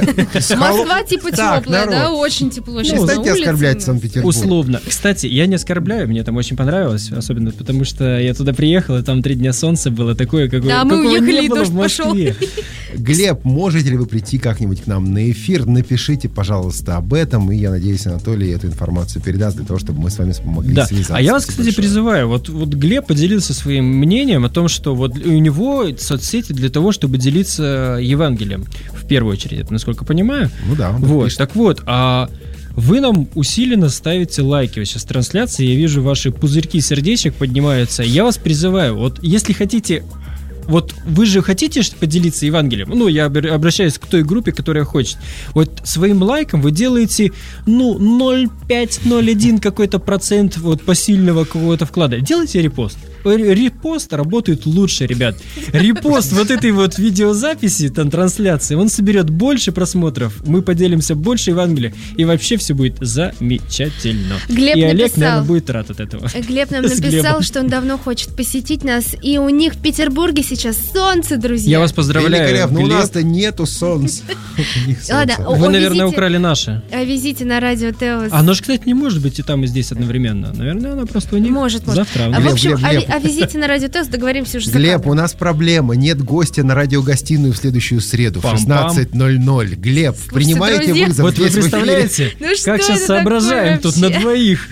Москва типа теплая, да? Очень тепло. Не станьте оскорблять Санкт-Петербург. Условно. Кстати, я не оскорбляю, мне там очень понравилось, особенно потому, что я туда приехал, и там три дня солнца было такое, какое, да, мы уехали, не было дождь в Москве. пошел. Глеб, можете ли вы прийти как-нибудь к нам на эфир? Напишите, пожалуйста, об этом, и я надеюсь, Анатолий эту информацию передаст для того, чтобы мы с вами смогли да. связаться. А я вас, кстати, большое. призываю, вот, вот Глеб поделился своим мнением о том, что вот у него соцсети для того, чтобы делиться Евангелием, в первую очередь, насколько понимаю. Ну да. Вот, пишет. так вот, а вы нам усиленно ставите лайки. Вот сейчас трансляции, я вижу, ваши пузырьки сердечек поднимаются. Я вас призываю, вот если хотите... Вот вы же хотите поделиться Евангелием? Ну, я обращаюсь к той группе, которая хочет. Вот своим лайком вы делаете, ну, ноль целых пять ноль один какой-то процент вот посильного какого-то вклада. Делайте репост. Репост работает лучше, ребят. Репост вот этой вот видеозаписи, там, трансляции, он соберет больше просмотров, мы поделимся больше Евангелия, и вообще все будет замечательно. Глеб и Олег, написал, наверное, будет рад от этого. Глеб нам написал, что он давно хочет посетить нас, и у них в Петербурге сейчас солнце, друзья. Я вас поздравляю. Но у нас-то нету солнца. Ладно, вы, наверное, украли наше. Везите на радио Теос. Оно же, кстати, не может быть и там, и здесь одновременно. Наверное, оно просто у них может, завтра. Может. В общем, о визите на радио Теос договоримся уже. Глеб, у нас проблема. Нет гостя на радиогостиную в следующую среду в шестнадцать ноль ноль. Глеб, слушайте, принимаете друзья? Вызов. Вот вы представляете, ну, как сейчас соображаем тут на двоих.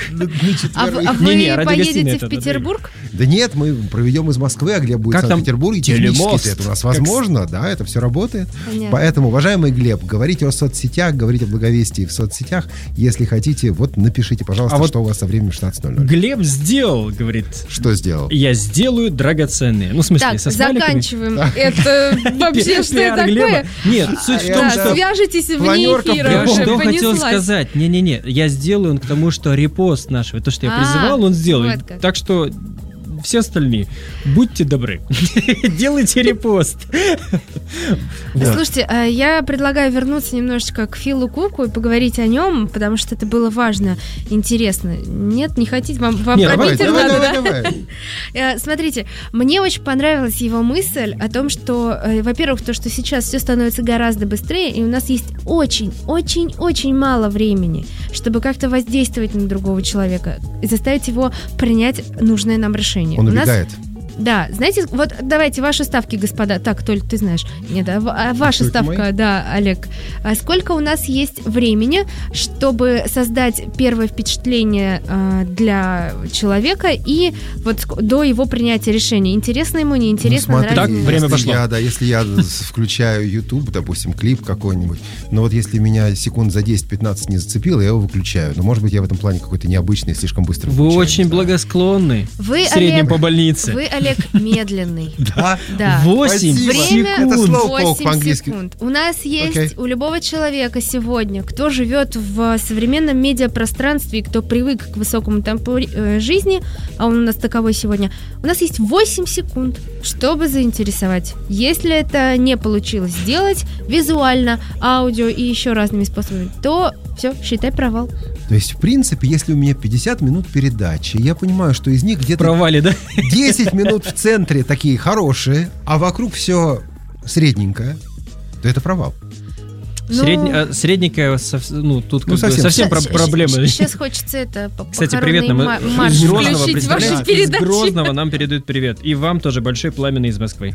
А вы поедете в Петербург? Да нет, мы проведем из Москвы, а Глеб будет в Санкт-Петербурге. Технически это у нас возможно, да, это все работает. Поэтому, уважаемый Глеб, говорите о соцсетях, говорите о благовестии в соцсетях. Если хотите, вот напишите, пожалуйста, что у вас со временем шестнадцать ноль ноль. Глеб сделал, говорит. Что сделал? Я сделаю драгоценные. Ну, в смысле, так, со заканчиваем. Это вообще что такое? Нет, суть в том, что... Свяжитесь вне эфира. Я что хотел сказать? Не-не-не, я сделаю к тому, что репост нашего, то, что я призывал, он сделает. Так что... Все остальные, будьте добры, делайте репост. Слушайте, я предлагаю вернуться немножечко к Филу Куку и поговорить о нем, потому что это было важно, интересно. Нет, не хотите? Вам про Питер надо, да? Смотрите, мне очень понравилась его мысль о том, что, во-первых, то, что сейчас все становится гораздо быстрее, и у нас есть очень-очень-очень мало времени, чтобы как-то воздействовать на другого человека и заставить его принять нужное нам решение. Он убегает. Да, знаете, вот давайте ваши ставки, господа. Так, Толь, ты знаешь. Нет, а, а ваша Только ставка, мои? да, Олег. А сколько у нас есть времени, чтобы создать первое впечатление э, для человека и вот ск- до его принятия решения? Интересно ему, неинтересно, Ну, смотри, нравится? Так, время если пошло. Я, да, если я включаю YouTube, допустим, клип какой-нибудь, но вот если меня секунд за десять-пятнадцать не зацепило, я его выключаю. Но, может быть, я в этом плане какой-то необычный, слишком быстро Вы выключаю, очень не знаю. благосклонны. Вы, В среднем Олег, по больнице. Вы, Олег, медленный. Да? Да. Восемь Спасибо. Время Это секунд. слово паук восемь по-английски. секунд. У нас есть Окей. у любого человека сегодня, кто живет в современном медиапространстве и кто привык к высокому темпу э, жизни, а он у нас таковой сегодня, у нас есть восемь секунд, чтобы заинтересовать. Если это не получилось сделать визуально, аудио и еще разными способами, то все, считай провал. То есть, в принципе, если у меня пятьдесят минут передачи, я понимаю, что из них где-то Провали, да? десять минут в центре такие хорошие, а вокруг все средненькое, то это провал. Ну, Средне- а, средненькая, сов- ну, тут как Ну, бы совсем. совсем, щас- про- проблемы. Сейчас хочется это по- Кстати, похоронный привет нам ма- из марш Грозного, включить в вашей представляете? Из передаче. Грозного нам передают привет. И вам тоже большой пламенный из Москвы.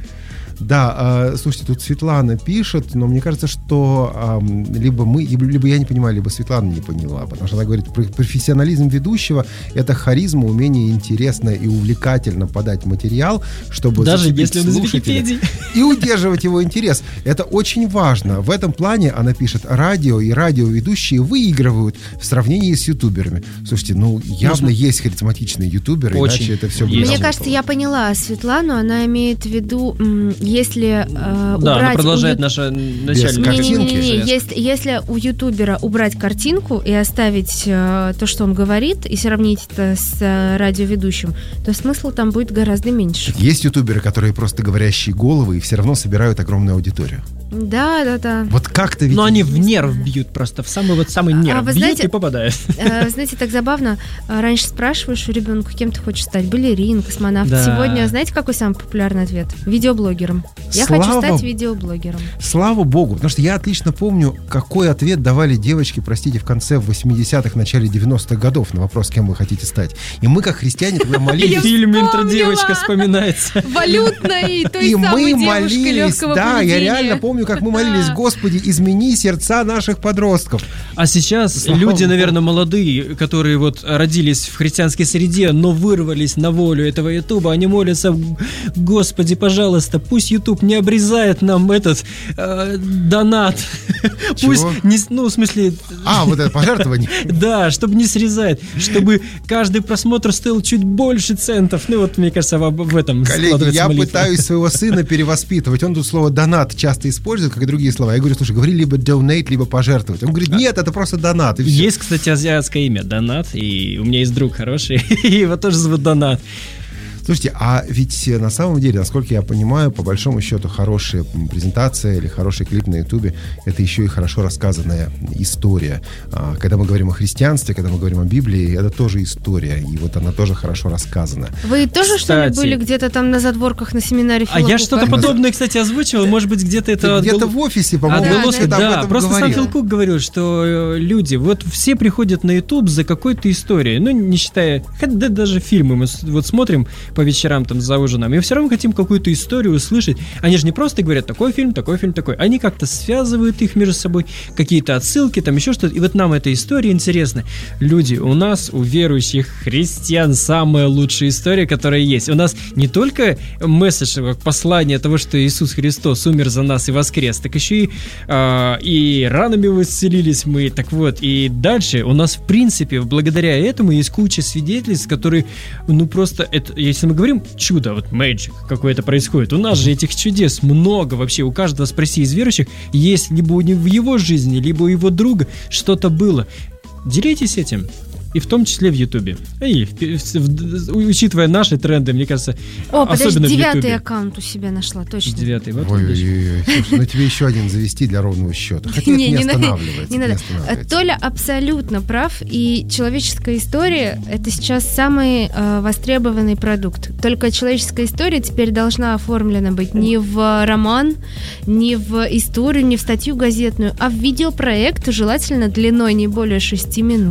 Да, э, слушайте, тут Светлана пишет, но мне кажется, что эм, либо мы, либо я не понимаю, либо Светлана не поняла, потому что она говорит, про- профессионализм ведущего — это харизма, умение интересно и увлекательно подать материал, чтобы Даже зацепить если он из слушателя Википедии. и удерживать его интерес. Это очень важно. В этом плане, она пишет, радио и радиоведущие выигрывают в сравнении с ютуберами. Слушайте, ну явно Нужно- есть харизматичные ютуберы, Очень. иначе это все Есть. будет Мне работало. кажется, я поняла Светлану, она имеет в виду, м, если э, Да, убрать... она у продолжает ю- наша Без начальная. картинки. Не-не-не, Железка. если, если у ютубера убрать картинку и оставить э, то, что он говорит, и сравнить это с э, радиоведущим, то смысла там будет гораздо меньше. Есть ютуберы, которые просто говорящие головы и все равно собирают огромную аудиторию. Да, да, да. Вот как-то ведь... Но они в нерв бьют просто, в самый вот самый нерв А вы бьют знаете- и попадают. Э, Знаете, так забавно. э, Раньше спрашиваешь у ребенка, кем ты хочешь стать? Балерин, космонавт. Да. Сегодня, знаете, какой самый популярный ответ? Видеоблогером. Я Слава хочу стать Богу. видеоблогером. Слава богу, потому что я отлично помню, какой ответ давали девочки, простите, в конце восьмидесятых, начале девяностых годов на вопрос, кем вы хотите стать. И мы, как христиане, тогда молились. Фильм вспомнила. «Интродевочка» вспоминается. Валютной, той И самой мы девушки молились, легкого да, поведения. я реально помню, как мы молились, Да. Господи, измени сердца наших подростков. А сейчас Слава люди, Богу. наверное, молодые, которые вот родились в христианской среде, но вырвались на волю этого Ютуба, они молятся: Господи, пожалуйста, пусть Ютуб не обрезает нам этот э, донат. Чего? Пусть не, с- ну, в смысле, А, вот это пожертвование. да, чтобы не срезает, чтобы каждый просмотр стоил чуть больше центов. Ну вот, мне кажется, в, в этом Коллеги, складывается я молитва. пытаюсь своего сына перевоспитывать. Он тут слово «донат» часто использует, как и другие слова. Я говорю, слушай, говори либо donate, либо пожертвовать. Он говорит, нет, это просто донат. И всё. Есть, кстати, азиатское имя Донат, и у меня есть друг хороший, и его тоже зовут Донат. Слушайте, а ведь э, на самом деле, насколько я понимаю, по большому счету, хорошая м, презентация или хороший клип на Ютубе — это еще и хорошо рассказанная история. А, когда мы говорим о христианстве, когда мы говорим о Библии, это тоже история, и вот она тоже хорошо рассказана. Вы тоже, что ли, Кстати. были где-то там на задворках на семинаре А я Филокука? что-то подобное, кстати, озвучивал, может быть, где-то это... Ты где-то отгол- в офисе, по-моему, отголоски, где-то об да, этом просто сам говорил. Филкук говорил, что э, люди, вот все приходят на YouTube за какой-то историей, ну, не считая, хотя да, даже фильмы мы с- вот смотрим по вечерам там за ужином, и все равно хотим какую-то историю услышать. Они же не просто говорят, такой фильм, такой фильм, такой. Они как-то связывают их между собой, какие-то отсылки, там еще что-то. И вот нам эта история интересна. Люди, у нас, у верующих христиан, самая лучшая история, которая есть. У нас не только месседж, как послание того, что Иисус Христос умер за нас и воскрес, так еще и, а, и ранами исцелились мы. Так вот, и дальше у нас, в принципе, благодаря этому есть куча свидетельств, которые, ну просто, это, если мы говорим чудо, вот magic какое-то происходит, у нас же этих чудес много вообще, у каждого, спроси, из верующих, есть либо у него в его жизни, либо у его друга что-то было. Делитесь этим. И в том числе в Ютубе. И, в- в- в- учитывая наши тренды, мне кажется, О, подожди, особенно в девятый Ютубе. аккаунт у себя нашла, точно. Девятый, вот Ой, видишь. ой, ой, слушай, ну тебе еще один завести для ровного счета. Хотя Не, это не, не надо, останавливается. не надо. останавливается. Толя абсолютно прав, и человеческая история — это сейчас самый э, востребованный продукт. Только человеческая история теперь должна оформлена быть не в роман, не в историю, не в статью газетную, а в видеопроект, желательно длиной не более шести минут.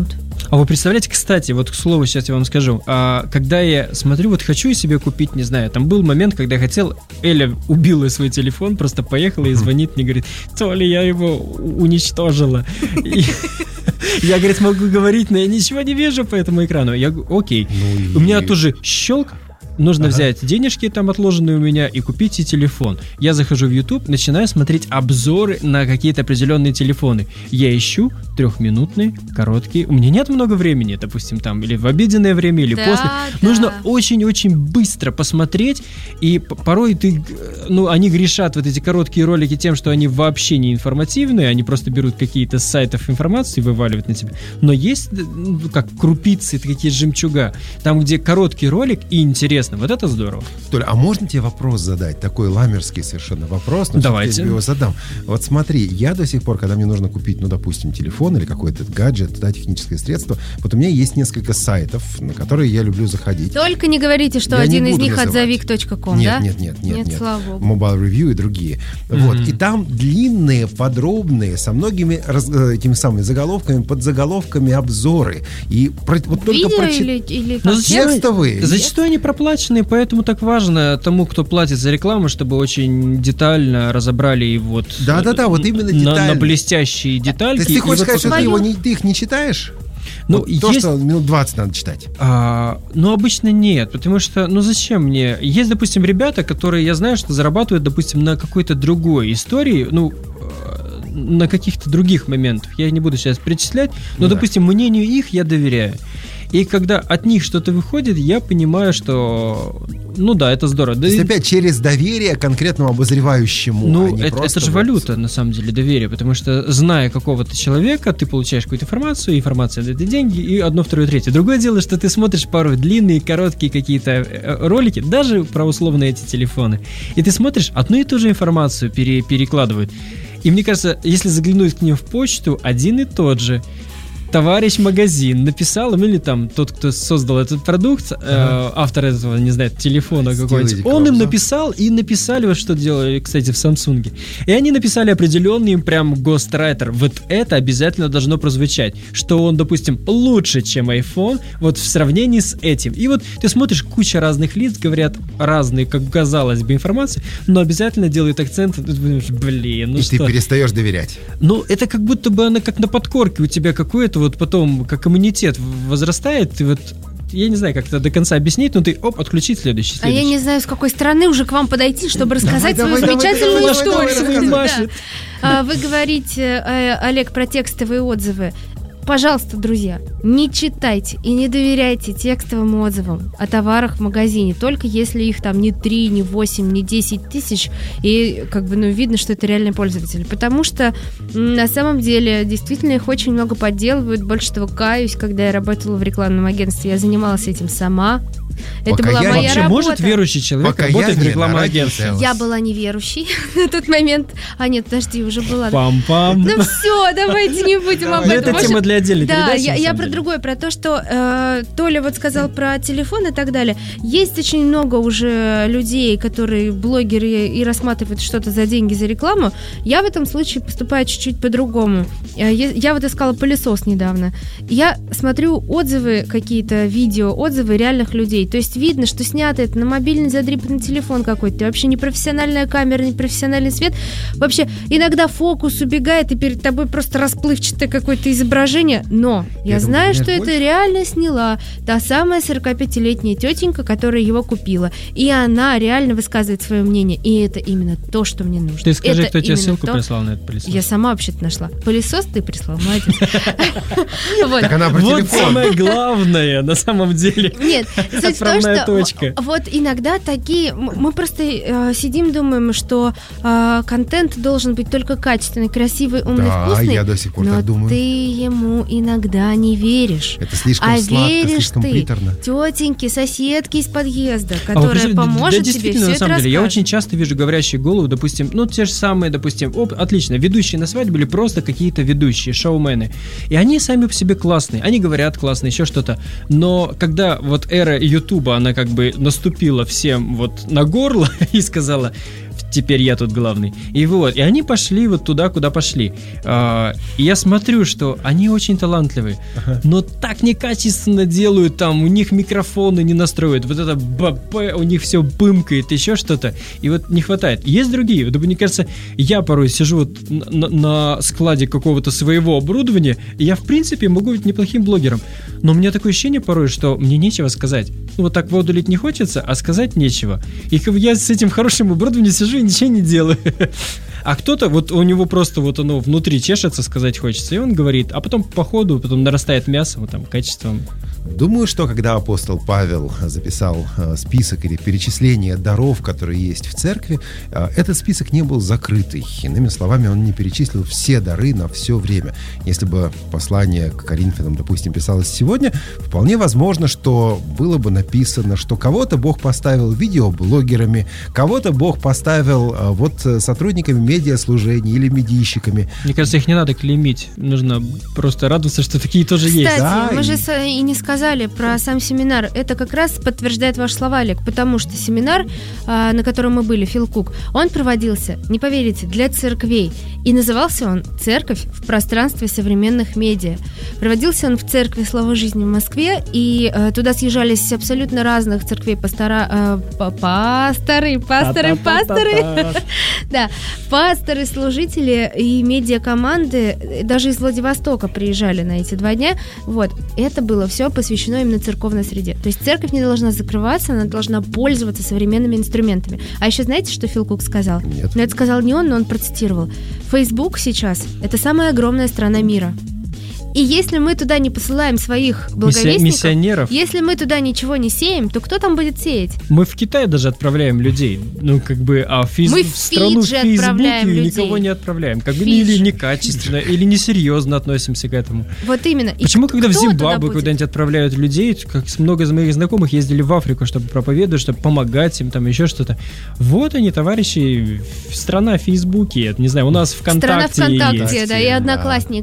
А вы представляете, кстати, вот к слову, сейчас я вам скажу, а, когда я смотрю, вот хочу себе купить, не знаю, там был момент, когда я хотел, Эля убила свой телефон, просто поехала и звонит мне, говорит, то ли я его уничтожила. И я, говорит, могу говорить, но я ничего не вижу по этому экрану. Я говорю, окей. Ну и- У меня тоже щелк. Нужно Ага. взять денежки там отложенные у меня и купить и телефон. Я захожу в YouTube, начинаю смотреть обзоры на какие-то определенные телефоны. Я ищу трехминутные, короткие. У меня нет много времени, допустим, там, или в обеденное время, или Да, после. да. Нужно очень-очень быстро посмотреть, и п- порой ты, ну, они грешат, вот эти короткие ролики, тем, что они вообще не информативные, они просто берут какие-то с сайтов информацию и вываливают на тебя. Но есть, ну, как крупицы, такие жемчуга, там, где короткий ролик и интересно. Вот это здорово. Толя, а можно тебе вопрос задать? Такой ламерский совершенно вопрос. Но Давайте. всё-таки я тебе его задам. Вот смотри, я до сих пор, когда мне нужно купить, ну, допустим, телефон или какой-то гаджет, да, техническое средство, вот у меня есть несколько сайтов, на которые я люблю заходить. Только не говорите, что Я один не из буду них называть. отзовик точка ком, Нет, да? нет, нет, нет, нет. слава богу. Mobile Review и другие. Вот. И там длинные, подробные, со многими раз- э, этими самыми заголовками, подзаголовками обзоры. И про- вот только Видео прочи- или, или как? Ну, зачем- текстовые. Зачастую они проплаченные, поэтому так важно тому, кто платит за рекламу, чтобы очень детально разобрали и вот Да-да-да, вот именно на, детально. на блестящие То детальки. есть ты и хочешь вот сказать, что ты, показали. его не, ты их не читаешь? Ну, Вот то, есть- что минут двадцать надо читать. А, ну, обычно нет, потому что, ну, зачем мне? Есть, допустим, ребята, которые, я знаю, что зарабатывают, допустим, на какой-то другой истории, ну, э, на каких-то других моментах. Я их не буду сейчас перечислять, но, Ну да. допустим, мнению их я доверяю. И когда от них что-то выходит, я понимаю, что, ну да, это здорово. То Да есть и- опять через доверие конкретному обозревающему. Ну, а не это, просто это же вот- валюта, на самом деле, доверие, потому что, зная какого-то человека, ты получаешь какую-то информацию, информация — это деньги, и одно, второе, третье. Другое дело, что ты смотришь порой длинные, короткие какие-то э, ролики, даже про условные эти телефоны, и ты смотришь, одну и ту же информацию пере- перекладывают. И мне кажется, если заглянуть к ним в почту, один и тот же товарищ магазин написал им, или там тот, кто создал этот продукт, э, автор этого, не знаю, телефона Стив какой-нибудь, Эдди он им Кроуз, да? написал, и написали, вот что делали, кстати, в Samsung. И они написали определенный им прям гострайтер. Вот это обязательно должно прозвучать, что он, допустим, лучше, чем iPhone, вот в сравнении с этим. И вот ты смотришь, куча разных лиц говорят разные, как казалось бы, информации, но обязательно делают акцент, и ты думаешь, блин, ну И что? ты перестаешь доверять. Ну, это как будто бы она как на подкорке у тебя какое-то вот потом, как иммунитет возрастает, ты вот, я не знаю, как это до конца объяснить, но ты, оп, отключить следующий, А я следующий. не знаю, с какой стороны уже к вам подойти, чтобы рассказать давай, свою давай, замечательную давай, давай, историю. давай, Да. машет. А, Вы говорите, э, Олег, про текстовые отзывы. Пожалуйста, друзья, не читайте и не доверяйте текстовым отзывам о товарах в магазине, только если их там не три, не восемь, не десять тысяч, и как бы, ну, видно, что это реальный пользователь. Потому что м, на самом деле действительно их очень много подделывают. Больше того, каюсь, когда я работала в рекламном агентстве, я занималась этим сама. Это Пока была я- моя Вообще, работа. может верующий человек Пока работать я в не рекламном на радио агентстве? Селс. Я была неверующей на тот момент. А нет, подожди, уже была. Пам-пам. Ну все, давайте не будем об Ну, этом. это Может, тема для отдельной Да, передачи. я, на я самом про деле. другое, про то, что э, Толя вот сказал про телефон и так далее. Есть очень много уже людей, которые блогеры и рассматривают что-то за деньги, за рекламу. Я в этом случае поступаю чуть-чуть по-другому. Э, Я, я вот искала пылесос недавно. Я смотрю отзывы какие-то, видео, отзывы реальных людей. То есть видно, что снято это на мобильный задрипанный телефон какой-то. Вообще не профессиональная камера, не профессиональный свет. Вообще иногда фокус убегает, и перед тобой просто расплывчатое какое-то изображение. Но я, Я думаю, знаю, нет, что больше. это реально сняла та самая сорокапятилетняя тетенька, которая его купила. И она реально высказывает свое мнение. И это именно то, что мне нужно. Ты скажи, Это кто тебе именно ссылку то- прислал на этот пылесос. Я сама вообще-то нашла. Пылесос ты прислал, молодец. Вот. Так она про Вот телефон. самое главное на самом деле. Нет, суть в том, Отправная что точка. м- вот иногда такие... м- Мы просто э, сидим, думаем, что э, контент должен быть только качественный, красивый, умный, Да, вкусный. я до сих пор но так думаю. ты ему иногда не веришь. Это слишком А сладко, веришь слишком ты приторно. тетеньке, соседке из подъезда, А вот которая представь, да- поможет да, тебе действительно, все на это самом деле, я расскажет. очень часто вижу говорящие головы, допустим, ну, те же самые, допустим, оп, отлично, ведущие на свадьбе были просто какие-то ведущие, шоумены. И они сами по себе классные, они говорят классно, еще что-то. Но когда вот эра Ютуба, она как бы наступила всем вот на горло и сказала: теперь я тут главный. И вот, и они пошли вот туда, куда пошли. А, и я смотрю, что они очень талантливые, ага. но так некачественно делают, там, у них микрофоны не настроят, вот это БП, у них все бымкает, еще что-то, и вот не хватает. Есть другие, вот, мне кажется, я порой сижу вот на, на складе какого-то своего оборудования, и я, в принципе, могу быть неплохим блогером, но у меня такое ощущение порой, что мне нечего сказать. Ну, вот так воду лить не хочется, а сказать нечего. И как я с этим хорошим оборудованием сижу и ничего не делаю. А кто-то, вот у него просто вот оно внутри чешется, сказать хочется, и он говорит, а потом по ходу, потом нарастает мясо, вот там, качеством. Думаю, что когда апостол Павел записал э, список или перечисление даров, которые есть в церкви, э, этот список не был закрытый. Иными словами, он не перечислил все дары на все время. Если бы послание к Коринфянам, допустим, писалось сегодня, вполне возможно, что было бы написано, что кого-то Бог поставил видеоблогерами, кого-то Бог поставил э, вот сотрудниками медиаслужений или медийщиками. Мне кажется, их не надо клеймить. Нужно просто радоваться, что такие тоже Кстати, есть. Да, мы и... же и не сказали про сам семинар. Это как раз подтверждает ваши слова, Олег, потому что семинар, на котором мы были, Фил Кук, он проводился, не поверите, для церквей. И назывался он «Церковь в пространстве современных медиа». Проводился он в церкви «Слово жизни» в Москве, и э, туда съезжались абсолютно разных церквей пастора, э, пасторы, пасторы, пасторы, да, пасторы, служители и медиакоманды, даже из Владивостока приезжали на эти два дня. Вот, это было все посвящено именно церковной среде. То есть церковь не должна закрываться, она должна пользоваться современными инструментами. А еще знаете, что Фил Кук сказал? Нет. Ну, это сказал не он, но он процитировал. Facebook сейчас – это самая огромная страна мира. И если мы туда не посылаем своих благовестников, миссионеров, если мы туда ничего не сеем, то кто там будет сеять? Мы в Китай даже отправляем людей. Ну, как бы, а в, физ... мы в страну в Фейсбуке никого не отправляем. Как бы или некачественно, или несерьезно относимся к этому. Вот именно. Почему, и когда в Зимбабве куда-нибудь отправляют людей, как много из моих знакомых ездили в Африку, чтобы проповедовать, чтобы помогать им, там еще что-то. Вот они, товарищи, страна в Фейсбуке. Не знаю, у нас ВКонтакте Страна ВКонтакте, есть. да, и Одноклассник.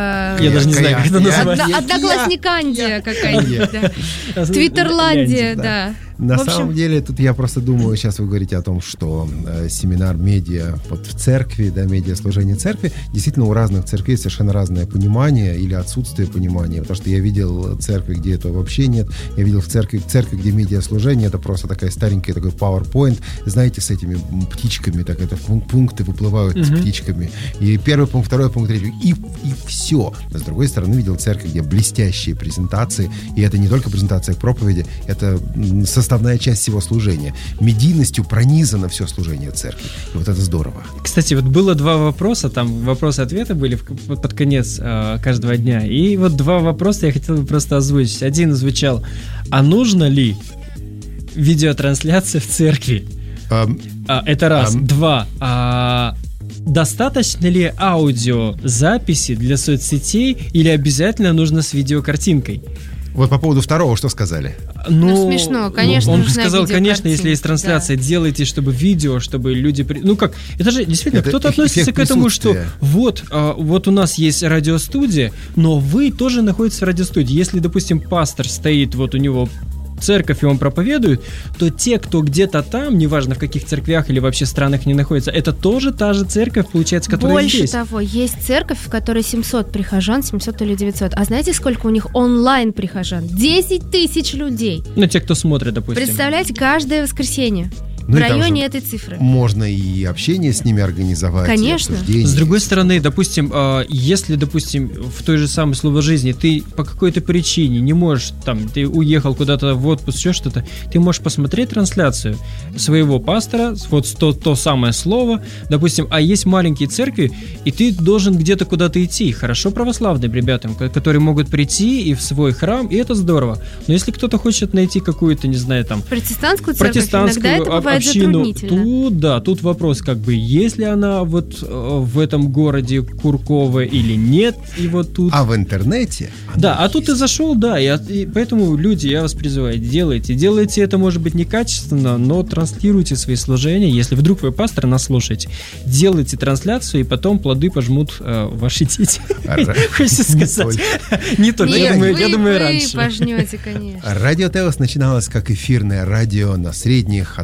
Я даже не знаю, как это называется. Одноклассникандия какая-нибудь, да. Твиттерландия, да. На в общем... самом деле, тут я просто думаю, сейчас вы говорите о том, что э, семинар медиа вот в церкви, да, медиаслужение церкви, действительно у разных церквей совершенно разное понимание или отсутствие понимания, потому что я видел церкви, где этого вообще нет, я видел в церкви, церкви, где медиаслужение, это просто такая старенькая такой PowerPoint, знаете, с этими птичками, так это пункты выплывают mm-hmm. с птичками, и первый пункт, второй пункт, третий, и, и все. Но с другой стороны, видел церковь, где блестящие презентации, и это не только презентация к проповеди, это со составная часть всего служения. Медийностью пронизано все служение церкви. И вот это здорово. Кстати, вот было два вопроса, там вопросы-ответы были в, под конец э, каждого дня. И вот два вопроса я хотел бы просто озвучить. Один звучал: а нужно ли видеотрансляция в церкви? Um, а, это раз. Um, Два. А, достаточно ли аудиозаписи для соцсетей или обязательно нужно с видеокартинкой? Вот по поводу второго что сказали? Ну, ну смешно, конечно. Он сказал, конечно, если есть трансляция, да. делайте, чтобы видео, чтобы люди... Ну как, это же действительно, это кто-то относится к этому, что вот, а, вот у нас есть радиостудия, но вы тоже находитесь в радиостудии. Если, допустим, пастор стоит, вот у него церковь, и он проповедует, то те, кто где-то там, неважно в каких церквях или вообще странах не находится, это тоже та же церковь, получается, которая Больше здесь. Больше того, есть церковь, в которой семьсот прихожан, семьсот или девятьсот. А знаете, сколько у них онлайн прихожан? десять тысяч людей. Ну, те, кто смотрит, допустим. Представляете, каждое воскресенье. Ну, в районе этой цифры. Можно и общение с ними организовать. Конечно. С другой стороны, допустим, если, допустим, в той же самой слово жизни ты по какой-то причине не можешь, там, ты уехал куда-то в отпуск, еще что-то, ты можешь посмотреть трансляцию своего пастора, вот то, то самое слово, допустим, а есть маленькие церкви, и ты должен где-то куда-то идти. Хорошо православным ребятам, которые могут прийти и в свой храм, и это здорово. Но если кто-то хочет найти какую-то, не знаю, там... Протестантскую церковь, протестантскую иногда это бывает общину, тут, да, тут вопрос, как бы, есть ли она вот э, в этом городе Курково или нет, и вот тут... А в интернете? Да, а тут ты зашел, да, и, и поэтому, люди, я вас призываю, делайте. Делайте это, может быть, некачественно, но транслируйте свои служения, если вдруг вы пастор нас слушаете, делайте трансляцию, и потом плоды пожмут э, ваши дети. Хочется сказать. Не только, я думаю, раньше. Вы пожнете, конечно. Радио Теос начиналось как эфирное радио на средних, а то и на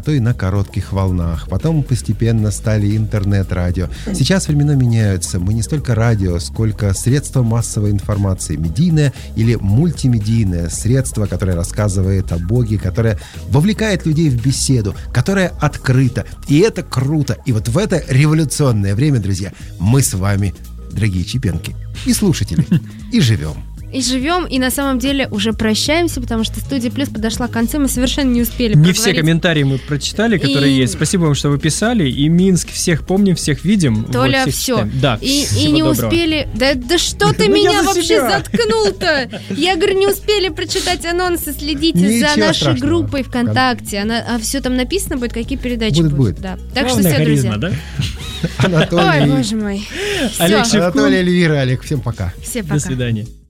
коротких волнах, потом постепенно стали интернет-радио. Сейчас времена меняются. Мы не столько радио, сколько средство массовой информации. Медийное или мультимедийное средство, которое рассказывает о Боге, которое вовлекает людей в беседу, которое открыто. И это круто. И вот в это революционное время, друзья, мы с вами, дорогие чипенки и слушатели, и живем. И живем, и на самом деле уже прощаемся, потому что «Студия Плюс» подошла к концу, мы совершенно не успели Не все комментарии мы прочитали, которые и... есть. Спасибо вам, что вы писали. И Минск, всех помним, всех видим. Толя, вот, всех все. читаем. Да, и, и не доброго. успели... Да, да что ты Ну, я меня за вообще себя. заткнул-то? Я говорю, не успели прочитать анонсы, следите Ничего за нашей страшного. группой ВКонтакте. Она, а все там написано будет, какие передачи Будет, будут. будет. Да. Так Главное, что все, харизма, друзья. да? Ой, Анатолий, боже мой. Все, Олег Шевкун. Анатолий, Эльвира, Олег, всем пока. все, пока. До свидания.